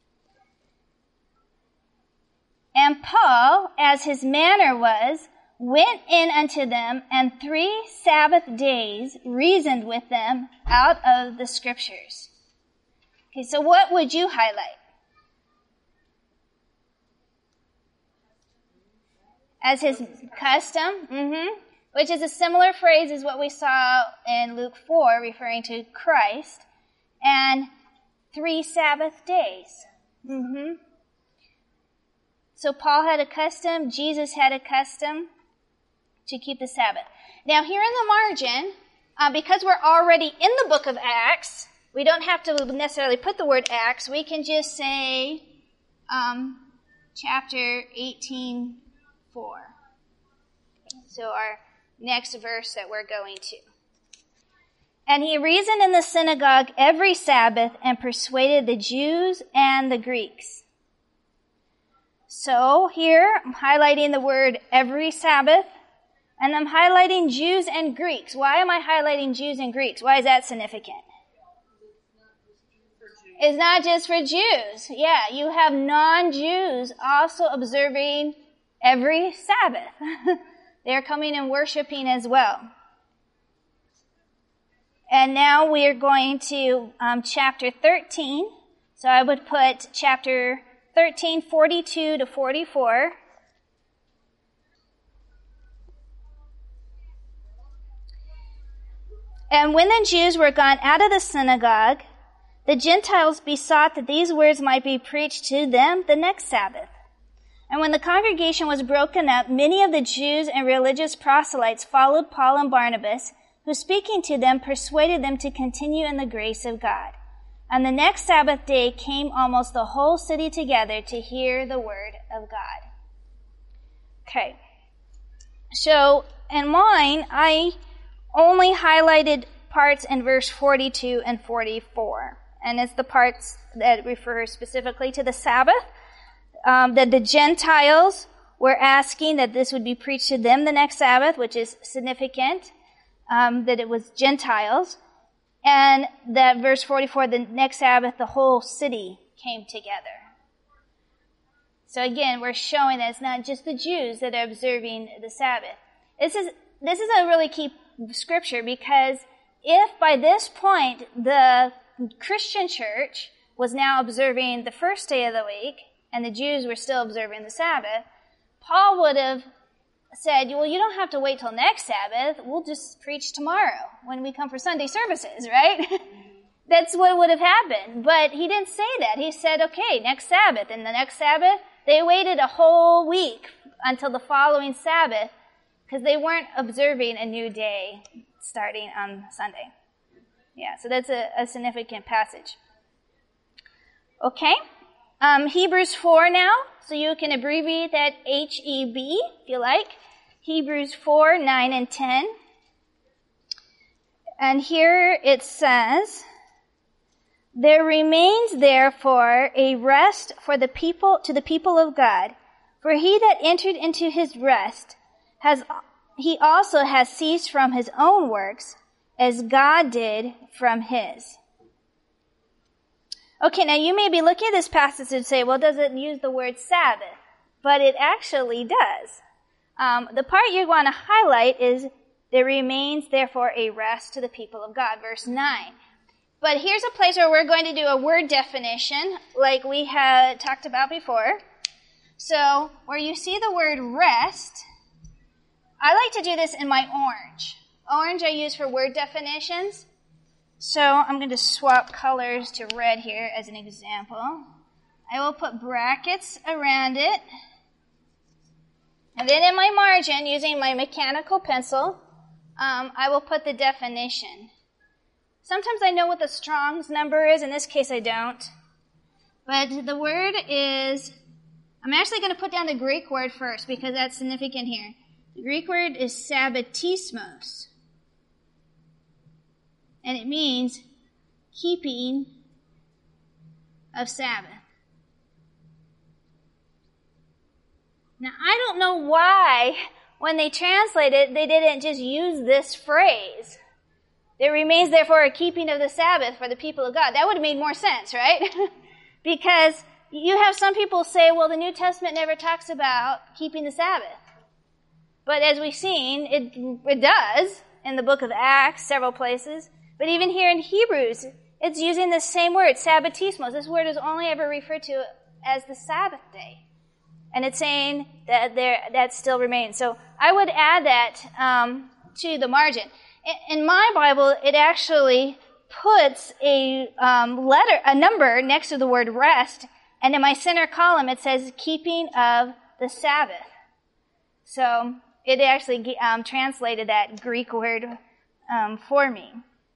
And Paul, as his manner was, went in unto them, and 3 Sabbath days reasoned with them out of the Scriptures. Okay, so what would you highlight? As his custom, which is a similar phrase as what we saw in Luke 4, referring to Christ, and 3 Sabbath days. So Paul had a custom, Jesus had a custom to keep the Sabbath. Now here in the margin, because we're already in the book of Acts, we don't have to necessarily put the word Acts. We can just say chapter 18:4. So our next verse that we're going to. And he reasoned in the synagogue every Sabbath and persuaded the Jews and the Greeks. So here I'm highlighting the word every Sabbath, and I'm highlighting Jews and Greeks. Why am I highlighting Jews and Greeks? Why is that significant? It's not just for Jews. Yeah, you have non-Jews also observing every Sabbath. They're coming and worshiping as well. And now we are going to chapter 13. So I would put chapter 13, 42 to 44. And when the Jews were gone out of the synagogue, the Gentiles besought that these words might be preached to them the next Sabbath. And when the congregation was broken up, many of the Jews and religious proselytes followed Paul and Barnabas, who speaking to them persuaded them to continue in the grace of God. On the next Sabbath day came almost the whole city together to hear the word of God. Okay. So in mine, I only highlighted parts in verse 42 and 44. And it's the parts that refer specifically to the Sabbath, that the Gentiles were asking that this would be preached to them the next Sabbath, which is significant, that it was Gentiles. And that verse 44, the next Sabbath, the whole city came together. So again, we're showing that it's not just the Jews that are observing the Sabbath. This is a really key scripture, because if by this point the Christian church was now observing the first day of the week and the Jews were still observing the Sabbath, Paul would have said, well, you don't have to wait till next Sabbath. We'll just preach tomorrow when we come for Sunday services, right? That's what would have happened. But he didn't say that. He said, okay, next Sabbath. And the next Sabbath, they waited a whole week until the following Sabbath because they weren't observing a new day starting on Sunday. Yeah, so that's a significant passage. Okay. Hebrews 4 now, so you can abbreviate that HEB if you like. Hebrews 4, 9, and 10. And here it says, there remains therefore a rest for the people, to the people of God. For he that entered into his rest he also has ceased from his own works, as God did from his. Okay, now you may be looking at this passage and say, well, does it use the word Sabbath? But it actually does. The part you want to highlight is There remains, therefore, a rest to the people of God. Verse 9. But here's a place where we're going to do a word definition, like we had talked about before. So, where you see the word rest, I like to do this in my orange. Orange I use for word definitions. So, I'm going to swap colors to red here as an example. I will put brackets around it. And then in my margin, using my mechanical pencil, I will put the definition. Sometimes I know what the Strong's number is. In this case, I don't. But the word is, I'm actually going to put down the Greek word first because that's significant here. The Greek word is sabbatismos. And it means keeping of Sabbath. Now, I don't know why, when they translate it, they didn't just use this phrase. There remains, therefore, a keeping of the Sabbath for the people of God. That would have made more sense, right? Because you have some people say, well, the New Testament never talks about keeping the Sabbath. But as we've seen, it does in the book of Acts, several places. But even here in Hebrews, it's using the same word, sabbatismos. This word is only ever referred to as the Sabbath day. And it's saying that that still remains. So I would add that to the margin. In my Bible, it actually puts a number next to the word rest, and in my center column it says keeping of the Sabbath. So it actually translated that Greek word for me.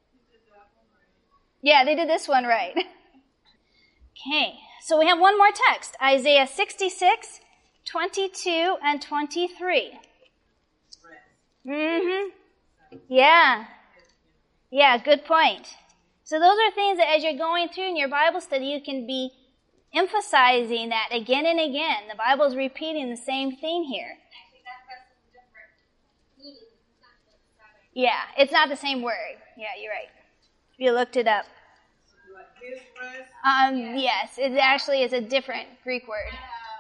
Yeah, they did this one right. Okay, so we have one more text, Isaiah 66, 22 and 23. Mm-hmm. Yeah. Yeah, good point. So those are things that as you're going through in your Bible study, you can be emphasizing that again and again. The Bible's repeating the same thing here. Yeah, it's not the same word. Yeah, you're right. You looked it up. Yes, it actually is a different Greek word.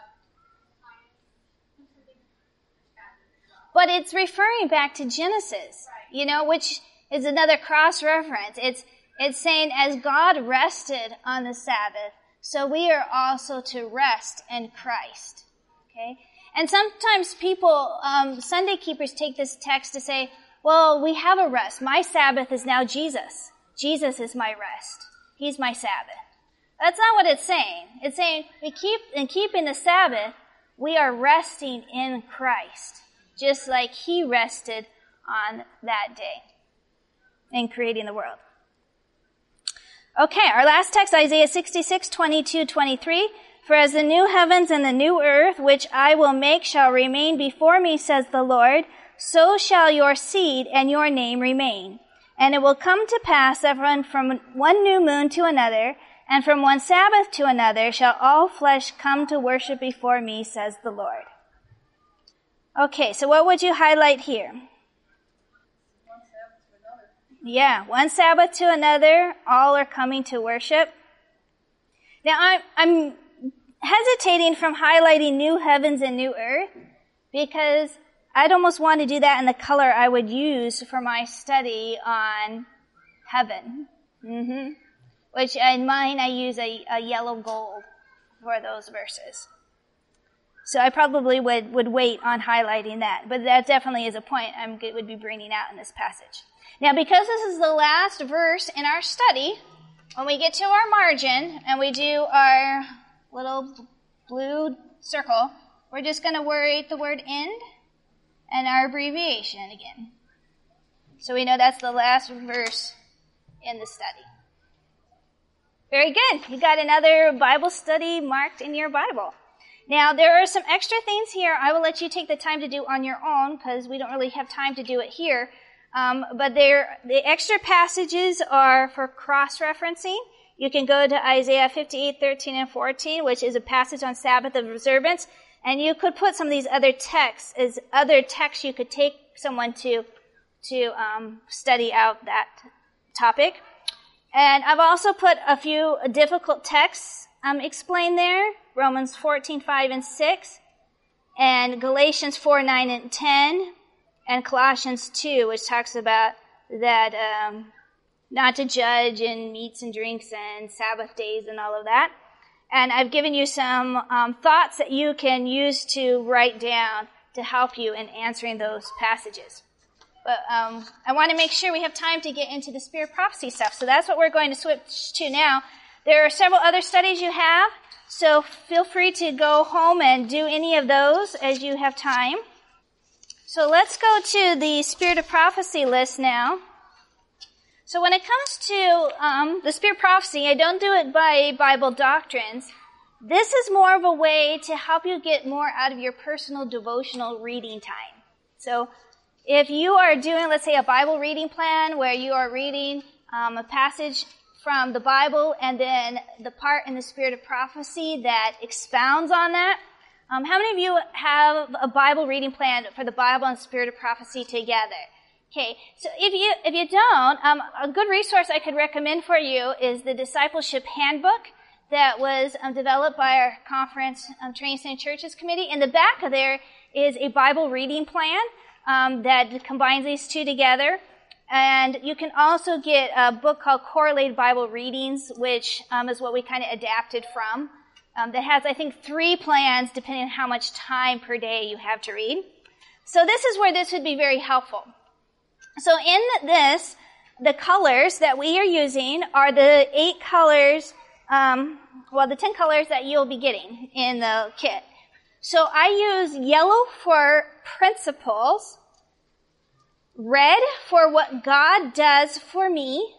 But it's referring back to Genesis, which is another cross-reference. It's saying, as God rested on the Sabbath, so we are also to rest in Christ. Okay? And sometimes people, Sunday keepers, take this text to say, well, we have a rest. My Sabbath is now Jesus. Jesus is my rest. He's my Sabbath. That's not what it's saying. It's saying in keeping the Sabbath, we are resting in Christ, just like He rested on that day in creating the world. Okay, our last text, Isaiah 66, 22, 23. For as the new heavens and the new earth, which I will make, shall remain before me, says the Lord, so shall your seed and your name remain. And it will come to pass that from one new moon to another, and from one Sabbath to another, shall all flesh come to worship before me, says the Lord. Okay, so what would you highlight here? Yeah, one Sabbath to another, all are coming to worship. Now, I'm hesitating from highlighting new heavens and new earth because I'd almost want to do that in the color I would use for my study on heaven. Which in mine I use a yellow gold for those verses. So I probably would wait on highlighting that. But that definitely is a point I would be bringing out in this passage. Now, because this is the last verse in our study, when we get to our margin and we do our little blue circle, we're just going to write the word end and our abbreviation again. So we know that's the last verse in the study. Very good. You got another Bible study marked in your Bible. Now, there are some extra things here I will let you take the time to do on your own because we don't really have time to do it here. But the extra passages are for cross-referencing. You can go to Isaiah 58, 13, and 14, which is a passage on Sabbath observance. And you could put some of these other texts as other texts you could take someone to study out that topic. And I've also put a few difficult texts explained there. Romans 14, 5, and 6. And Galatians 4, 9, and 10. and Colossians 2, which talks about that not to judge in meats and drinks and Sabbath days and all of that. And I've given you some thoughts that you can use to write down to help you in answering those passages. But I want to make sure we have time to get into the spirit of prophecy stuff. So that's what we're going to switch to now. There are several other studies you have, so feel free to go home and do any of those as you have time. So let's go to the spirit of prophecy list now. So when it comes to the spirit of prophecy, I don't do it by Bible doctrines. This is more of a way to help you get more out of your personal devotional reading time. So if you are doing, let's say, a Bible reading plan where you are reading a passage from the Bible and then the part in the spirit of prophecy that expounds on that, how many of you have a Bible reading plan for the Bible and spirit of prophecy together? Okay, so if you don't, a good resource I could recommend for you is the Discipleship Handbook that was developed by our conference Training Center Churches Committee. In the back of there is a Bible reading plan that combines these two together. And you can also get a book called Correlated Bible Readings, which is what we kind of adapted from. That has, I think, 3 plans depending on how much time per day you have to read. So this is where this would be very helpful. So in this, the colors that we are using are the 8 colors, the 10 colors that you'll be getting in the kit. So I use yellow for principles, red for what God does for me,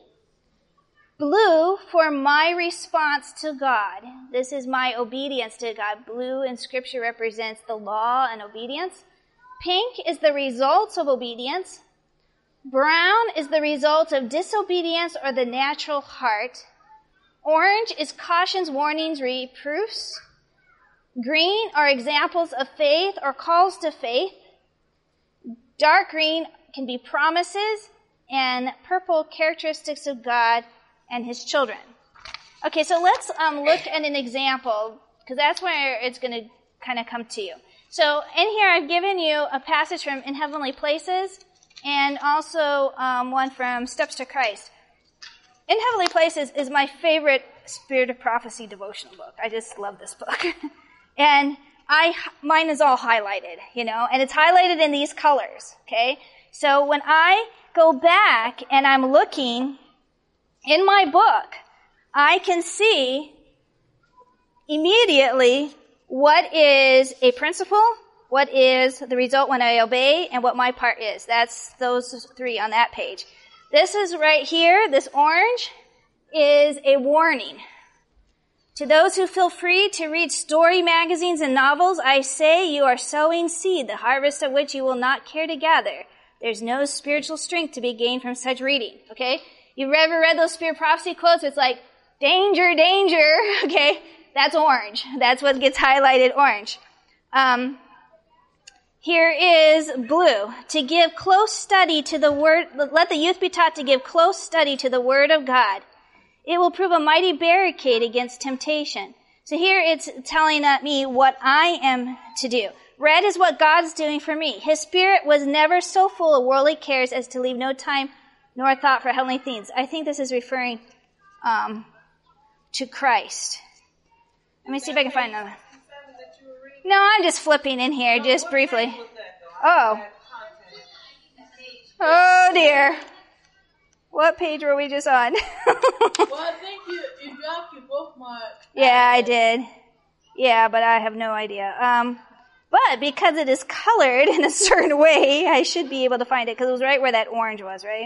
blue for my response to God. This is my obedience to God. Blue in Scripture represents the law and obedience. Pink is the results of obedience. Brown is the result of disobedience or the natural heart. Orange is cautions, warnings, reproofs. Green are examples of faith or calls to faith. Dark green can be promises, and purple characteristics of God and His children. Okay, so let's look at an example, because that's where it's going to kind of come to you. So in here I've given you a passage from In Heavenly Places, and also one from Steps to Christ. In Heavenly Places is my favorite Spirit of Prophecy devotional book. I just love this book. And mine is all highlighted, and it's highlighted in these colors, okay? So when I go back and I'm looking in my book, I can see immediately what is a principle, what is the result when I obey, and what my part is. That's those 3 on that page. This is right here, this orange, is a warning. To those who feel free to read story magazines and novels, I say you are sowing seed, the harvest of which you will not care to gather. There's no spiritual strength to be gained from such reading, okay? You've ever read those spirit prophecy quotes? It's like, danger, danger, okay? That's orange. That's what gets highlighted orange. Here is blue. To give close study to the word, let the youth be taught to give close study to the word of God. It will prove a mighty barricade against temptation. So here it's telling me what I am to do. Red is what God's doing for me. His Spirit was never so full of worldly cares as to leave no time nor thought for heavenly things. I think this is referring to Christ. Let me see if I can find another. No, I'm just flipping in here, just briefly. Oh. Oh, dear. What page were we just on? Well, I think you dropped your bookmark. Yeah, I did. Yeah, but I have no idea. But because it is colored in a certain way, I should be able to find it, because it was right where that orange was, right?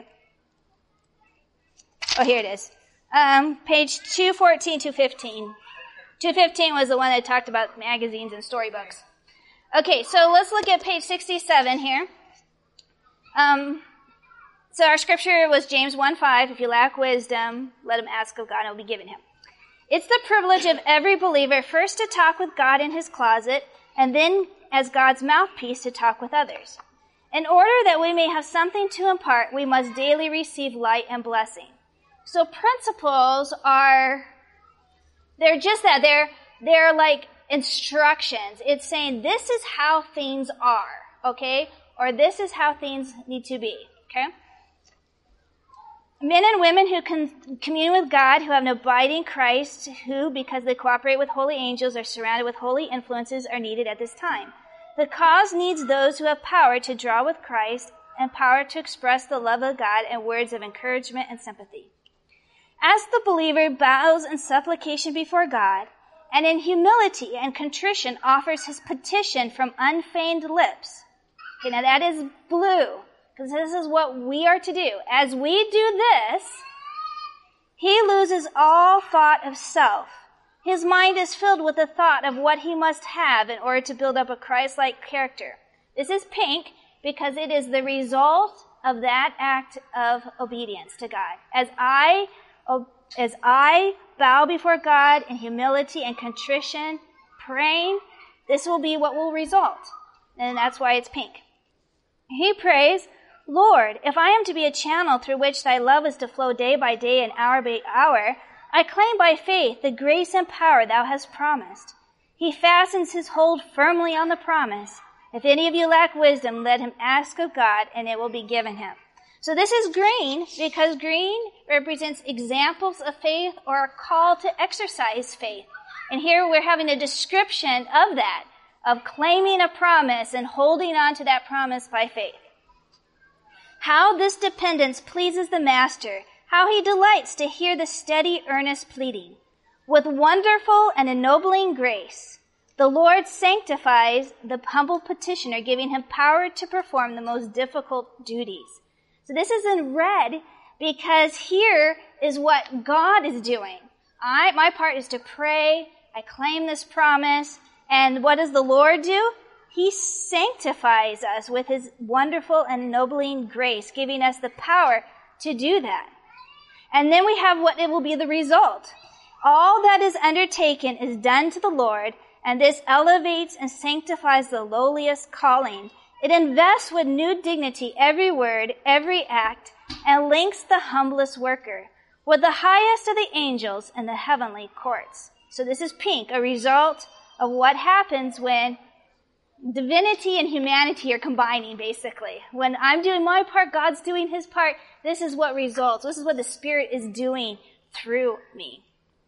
Oh, here it is. Page 214, 215. 215 was the one that talked about magazines and storybooks. Okay, so let's look at page 67 here. So our scripture was James 1:5. If you lack wisdom, let him ask of God and it will be given him. It's the privilege of every believer first to talk with God in his closet, and then as God's mouthpiece to talk with others. In order that we may have something to impart, we must daily receive light and blessing. So principles they're just that. They're like instructions. It's saying this is how things are, okay? or this is how things need to be, okay? Men and women who can commune with God, who have an abiding Christ, who, because they cooperate with holy angels, are surrounded with holy influences, are needed at this time. The cause needs those who have power to draw with Christ and power to express the love of God in words of encouragement and sympathy. As the believer bows in supplication before God, and in humility and contrition offers his petition from unfeigned lips. Okay, now that is blue, because this is what we are to do. As we do this, he loses all thought of self. His mind is filled with the thought of what he must have in order to build up a Christ-like character. This is pink because it is the result of that act of obedience to God. As I bow before God in humility and contrition, praying, this will be what will result. And that's why it's pink. He prays, Lord, if I am to be a channel through which thy love is to flow day by day and hour by hour, I claim by faith the grace and power thou hast promised. He fastens his hold firmly on the promise. If any of you lack wisdom, let him ask of God, and it will be given him. So this is green because green represents examples of faith or a call to exercise faith. And here we're having a description of that, of claiming a promise and holding on to that promise by faith. How this dependence pleases the Master, how he delights to hear the steady, earnest pleading. With wonderful and ennobling grace, the Lord sanctifies the humble petitioner, giving him power to perform the most difficult duties. So this is in red because here is what God is doing. My part is to pray, I claim this promise, and what does the Lord do? He sanctifies us with his wonderful and ennobling grace, giving us the power to do that. And then we have what it will be the result. All that is undertaken is done to the Lord, and this elevates and sanctifies the lowliest calling. It invests with new dignity every word, every act, and links the humblest worker with the highest of the angels in the heavenly courts. So this is pink, a result of what happens when divinity and humanity are combining, basically. When I'm doing my part, God's doing his part, this is what results. This is what the Spirit is doing through me.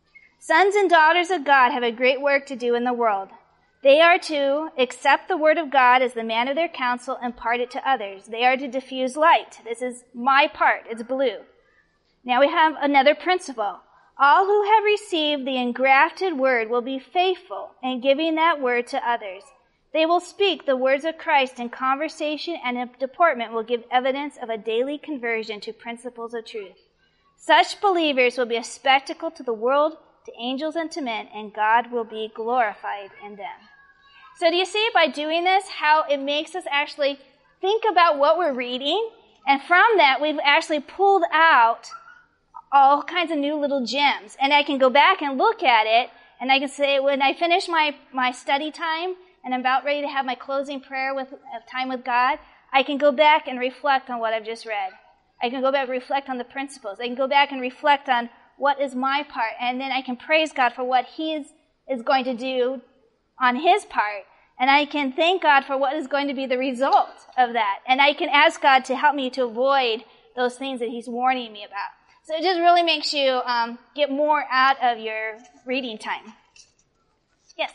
Sons and daughters of God have a great work to do in the world. They are to accept the word of God as the man of their counsel and impart it to others. They are to diffuse light. This is my part. It's blue. Now we have another principle. All who have received the engrafted word will be faithful in giving that word to others. They will speak the words of Christ in conversation, and in deportment will give evidence of a daily conversion to principles of truth. Such believers will be a spectacle to the world, to angels, and to men, and God will be glorified in them. So do you see by doing this how it makes us actually think about what we're reading? And from that, we've actually pulled out all kinds of new little gems. And I can go back and look at it, and I can say, when I finish my study time, and I'm about ready to have my closing prayer with time with God, I can go back and reflect on what I've just read. I can go back and reflect on the principles. I can go back and reflect on what is my part, and then I can praise God for what he is going to do on his part, and I can thank God for what is going to be the result of that, and I can ask God to help me to avoid those things that he's warning me about. So it just really makes you get more out of your reading time. Yes?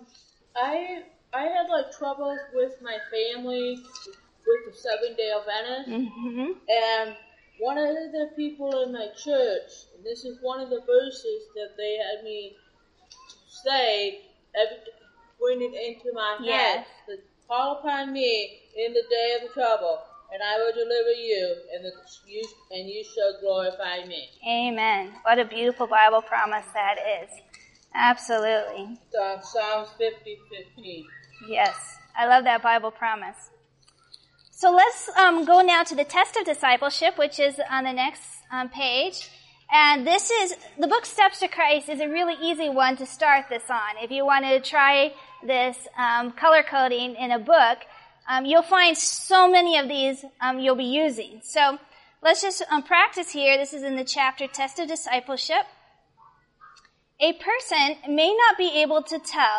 I had troubles with my family with the Seventh-day Adventists, and one of the people in my church, and this is one of the verses that they had me say, bring it into my head, to call upon me in the day of the trouble, and I will deliver you, and you shall glorify me. Amen. What a beautiful Bible promise that is. Absolutely. Psalms 50:15. Yes, I love that Bible promise. So let's go now to the test of discipleship, which is on the next page. And this is, the book Steps to Christ is a really easy one to start this on. If you want to try this color coding in a book, you'll find so many of these you'll be using. So let's just practice here. This is in the chapter Test of Discipleship. A person may not be able to tell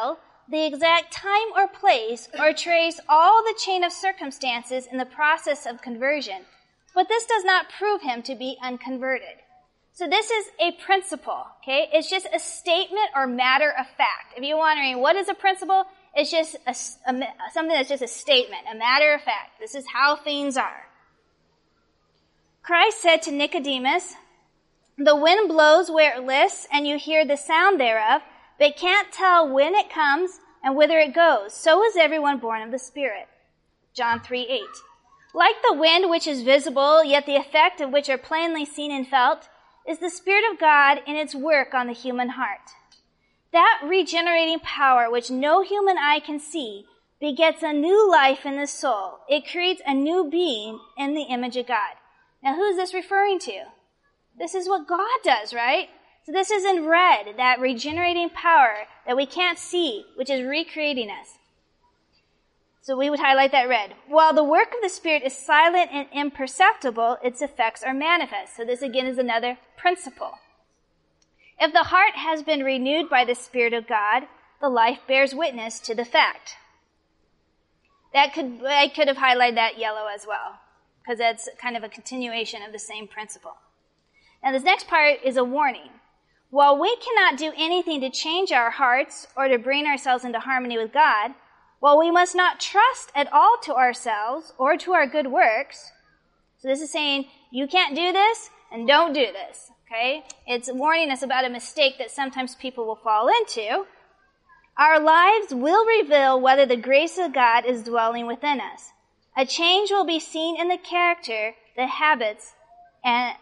the exact time or place, or trace all the chain of circumstances in the process of conversion, but this does not prove him to be unconverted. So this is a principle, okay? It's just a statement or matter of fact. If you're wondering, what is a principle? It's just something that's just a statement, a matter of fact. This is how things are. Christ said to Nicodemus, "The wind blows where it lists, and you hear the sound thereof, but can't tell when it comes and whither it goes. So is everyone born of the Spirit." John 3:8. Like the wind which is visible, yet the effect of which are plainly seen and felt, is the Spirit of God in its work on the human heart. That regenerating power which no human eye can see begets a new life in the soul. It creates a new being in the image of God. Now, who is this referring to? This is what God does, right? So this is in red, that regenerating power that we can't see, which is recreating us. So we would highlight that red. While the work of the Spirit is silent and imperceptible, its effects are manifest. So this again is another principle. If the heart has been renewed by the Spirit of God, the life bears witness to the fact. I could have highlighted that yellow as well, because that's kind of a continuation of the same principle. Now this next part is a warning. While we cannot do anything to change our hearts or to bring ourselves into harmony with God, while we must not trust at all to ourselves or to our good works, so this is saying you can't do this and don't do this, okay? It's warning us about a mistake that sometimes people will fall into. Our lives will reveal whether the grace of God is dwelling within us. A change will be seen in the character, the habits, and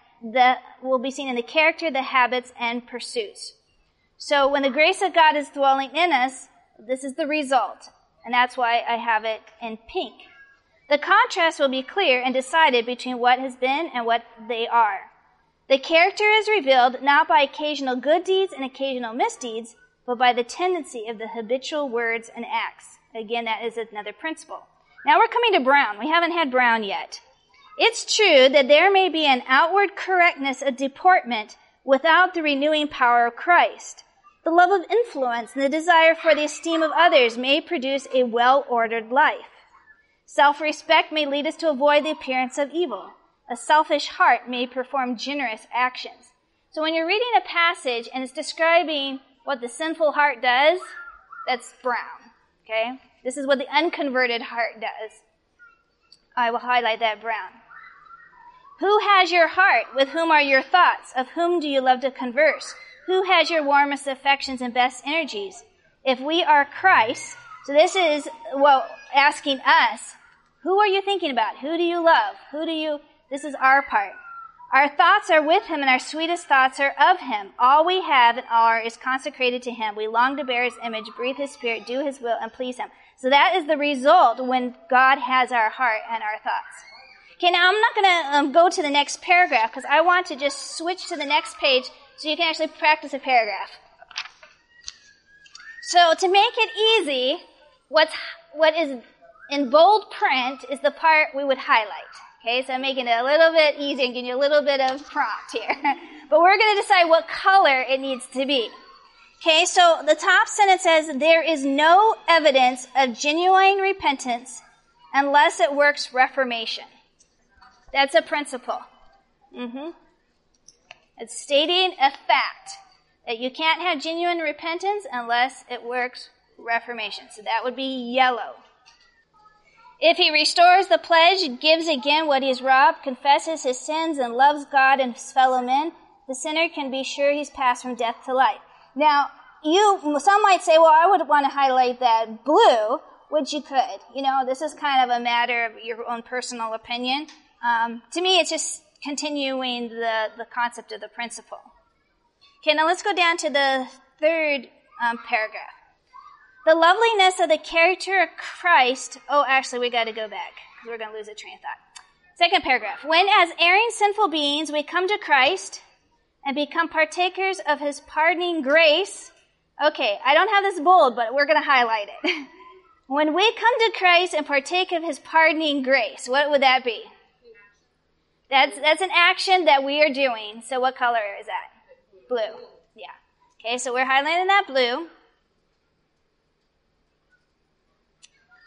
the habits and pursuits. So when the grace of God is dwelling in us, this is the result. And that's why I have it in pink. The contrast will be clear and decided between what has been and what they are. The character is revealed not by occasional good deeds and occasional misdeeds, but by the tendency of the habitual words and acts. Again, that is another principle. Now we're coming to brown. We haven't had brown yet. It's true that there may be an outward correctness of deportment without the renewing power of Christ. The love of influence and the desire for the esteem of others may produce a well-ordered life. Self-respect may lead us to avoid the appearance of evil. A selfish heart may perform generous actions. So when you're reading a passage and it's describing what the sinful heart does, that's brown, okay? This is what the unconverted heart does. I will highlight that brown. Who has your heart? With whom are your thoughts? Of whom do you love to converse? Who has your warmest affections and best energies? If we are Christ, so this is, asking us, who are you thinking about? Who do you love? This is our part. Our thoughts are with him and our sweetest thoughts are of him. All we have and are is consecrated to him. We long to bear his image, breathe his spirit, do his will, and please him. So that is the result when God has our heart and our thoughts. Okay, now I'm not going to go to the next paragraph because I want to just switch to the next page so you can actually practice a paragraph. So to make it easy, what is in bold print is the part we would highlight. Okay, so I'm making it a little bit easier and giving you a little bit of prompt here. But we're going to decide what color it needs to be. Okay, so the top sentence says, there is no evidence of genuine repentance unless it works reformation. That's a principle. It's stating a fact that you can't have genuine repentance unless it works reformation. So that would be yellow. If he restores the pledge, gives again what he has robbed, confesses his sins, and loves God and his fellow men, the sinner can be sure he's passed from death to life. Now, some might say, well, I would want to highlight that blue, which you could. This is kind of a matter of your own personal opinion. To me, it's just continuing the concept of the principle. Okay, now let's go down to the third paragraph. The loveliness of the character of Christ. Oh, actually, we got to go back because we're going to lose a train of thought. Second paragraph. When, as erring sinful beings, we come to Christ and become partakers of his pardoning grace. Okay, I don't have this bold, but we're going to highlight it. When we come to Christ and partake of his pardoning grace, what would that be? That's an action that we are doing. So what color is that? Blue. Yeah. Okay, so we're highlighting that blue.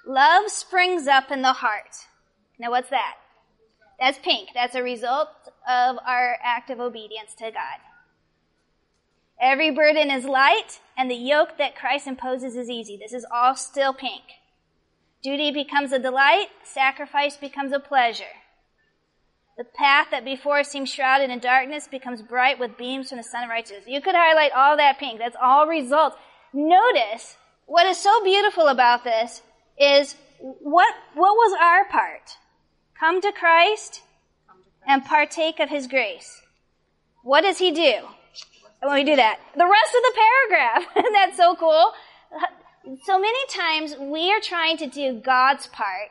Love springs up in the heart. Now what's that? That's pink. That's a result of our act of obedience to God. Every burden is light, and the yoke that Christ imposes is easy. This is all still pink. Duty becomes a delight. Sacrifice becomes a pleasure. The path that before seemed shrouded in darkness becomes bright with beams from the sun of righteousness. You could highlight all that pink. That's all results. Notice what is so beautiful about this is what was our part? Come to Christ and partake of his grace. What does he do when we do that? The rest of the paragraph. Isn't that so cool? So many times we are trying to do God's part,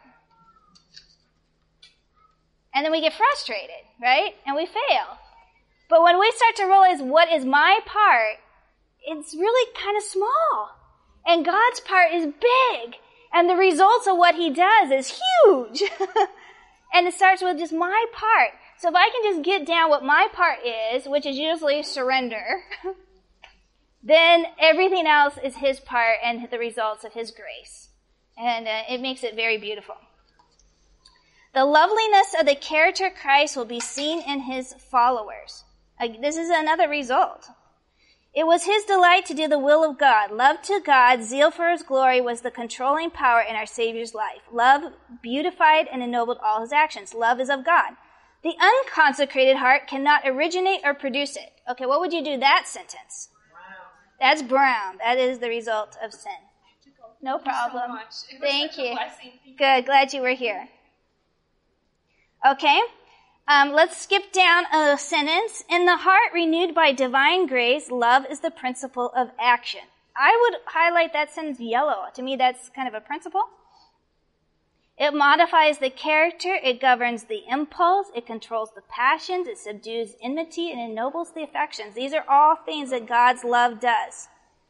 and then we get frustrated, right? And we fail. But when we start to realize what is my part, it's really kind of small. And God's part is big. And the results of what he does is huge. And it starts with just my part. So if I can just get down what my part is, which is usually surrender, then everything else is his part and the results of his grace. And it makes it very beautiful. The loveliness of the character of Christ will be seen in his followers. This is another result. It was his delight to do the will of God. Love to God, zeal for his glory was the controlling power in our Savior's life. Love beautified and ennobled all his actions. Love is of God. The unconsecrated heart cannot originate or produce it. Okay, what would you do that sentence? Brown. That's brown. That is the result of sin. No problem. Thank you. Good. Glad you were here. Okay. Let's skip down a sentence. In the heart renewed by divine grace, love is the principle of action. I would highlight that sentence yellow. To me, that's kind of a principle. It modifies the character. It governs the impulse. It controls the passions. It subdues enmity and ennobles the affections. These are all things that God's love does.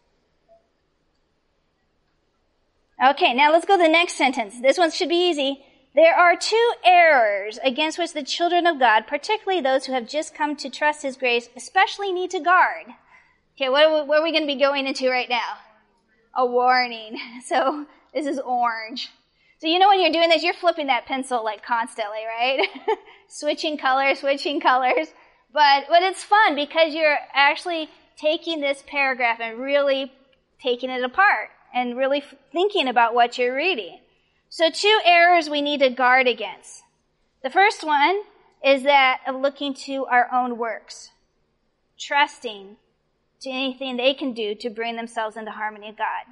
Okay, now let's go to the next sentence. This one should be easy. There are two errors against which the children of God, particularly those who have just come to trust his grace, especially need to guard. Okay, what are we going to be going into right now? A warning. So this is orange. So you know when you're doing this, you're flipping that pencil like constantly, right? switching colors. But it's fun because you're actually taking this paragraph and really taking it apart and really thinking about what you're reading. So two errors we need to guard against. The first one is that of looking to our own works, trusting to anything they can do to bring themselves into harmony with God.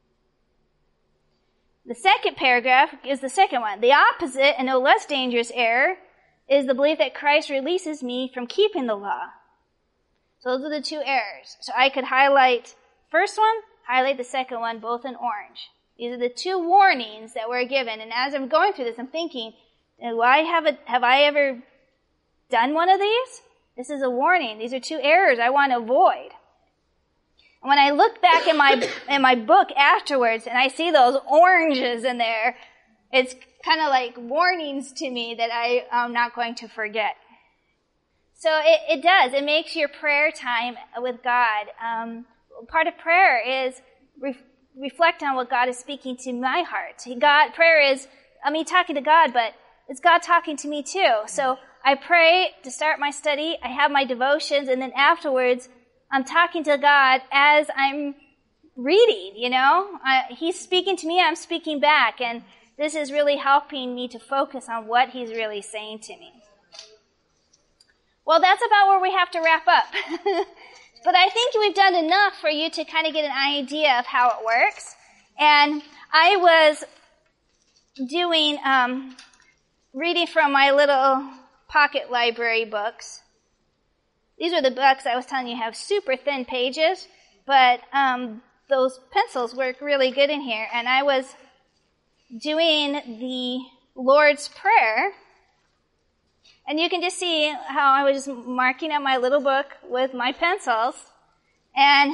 The second paragraph is the second one. The opposite and no less dangerous error is the belief that Christ releases me from keeping the law. So those are the two errors. So I could highlight first one, highlight the second one, both in orange. These are the two warnings that we're given. And as I'm going through this, I'm thinking, have I ever done one of these? This is a warning. These are two errors I want to avoid. And when I look back in my book afterwards and I see those oranges in there, it's kind of like warnings to me that I'm not going to forget. So it does. It makes your prayer time with God. Part of prayer is reflect on what God is speaking to my heart. Prayer is me talking to God, but it's God talking to me too. So I pray to start my study. I have my devotions, and then afterwards, I'm talking to God as I'm reading, He's speaking to me, I'm speaking back, and this is really helping me to focus on what He's really saying to me. Well, that's about where we have to wrap up. But I think we've done enough for you to kind of get an idea of how it works. And I was doing, reading from my little pocket library books. These are the books I was telling you have super thin pages, but those pencils work really good in here. And I was doing the Lord's Prayer, and you can just see how I was just marking up my little book with my pencils. And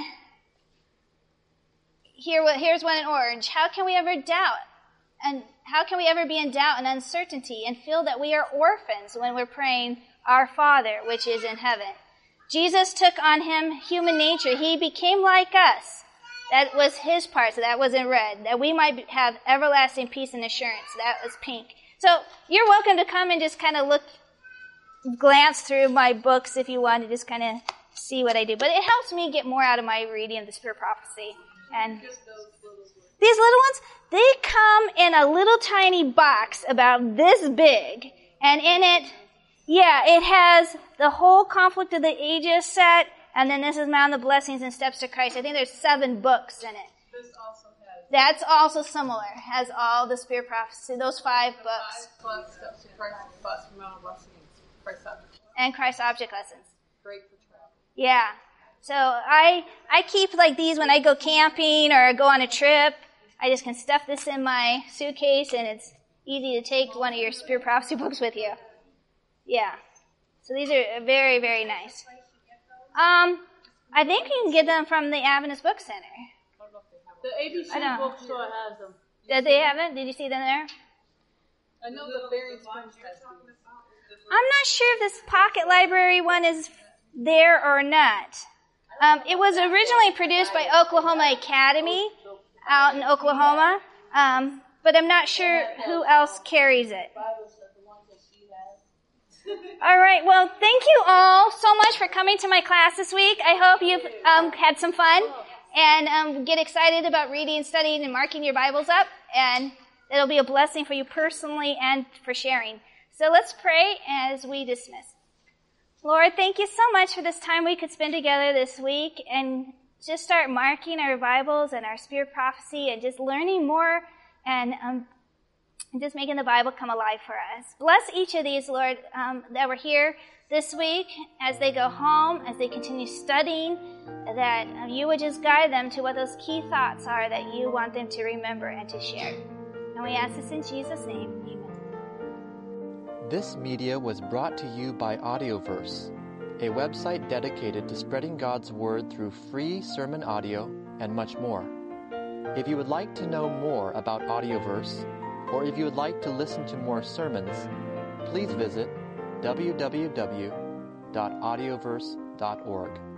here's one in orange. How can we ever doubt? And how can we ever be in doubt and uncertainty and feel that we are orphans when we're praying, Our Father, which is in heaven? Jesus took on him human nature. He became like us. That was his part, so that was in red. That we might have everlasting peace and assurance. That was pink. So you're welcome to come and just kind of glance through my books if you want to just kind of see what I do. But it helps me get more out of my reading of the Spirit of Prophecy. And these little ones, they come in a little tiny box about this big. And in it, it has the whole Conflict of the Ages set. And then this is Mount of Blessings and Steps to Christ. I think there's 7 books in it. This also has. That's also similar. Has all the Spirit Prophecy, those 5 books. 5 Steps to Christ, plus Mount of Blessings, Christ Object. And Christ Object Lessons. Great for travel. Yeah. So I keep like these when I go camping or go on a trip. I just can stuff this in my suitcase and it's easy to take one of your Spirit Prophecy books with you. Yeah. So these are very, very nice. I think you can get them from the Adventist Book Center. The ABC bookstore has them. Did they have it? Did you see them there? I know the Berry Springs has them. I'm not sure if this Pocket Library one is there or not. It was originally produced by Oklahoma Academy out in Oklahoma, but I'm not sure who else carries it. All right, well, thank you all so much for coming to my class this week. I hope you've had some fun and get excited about reading, studying, and marking your Bibles up, and it'll be a blessing for you personally and for sharing. So let's pray as we dismiss. Lord, thank you so much for this time we could spend together this week and just start marking our Bibles and our Spirit Prophecy and just learning more and just making the Bible come alive for us. Bless each of these, Lord, that were here this week as they go home, as they continue studying, that you would just guide them to what those key thoughts are that you want them to remember and to share. And we ask this in Jesus' name. Amen. This media was brought to you by Audioverse, a website dedicated to spreading God's Word through free sermon audio and much more. If you would like to know more about Audioverse, or if you would like to listen to more sermons, please visit www.audioverse.org.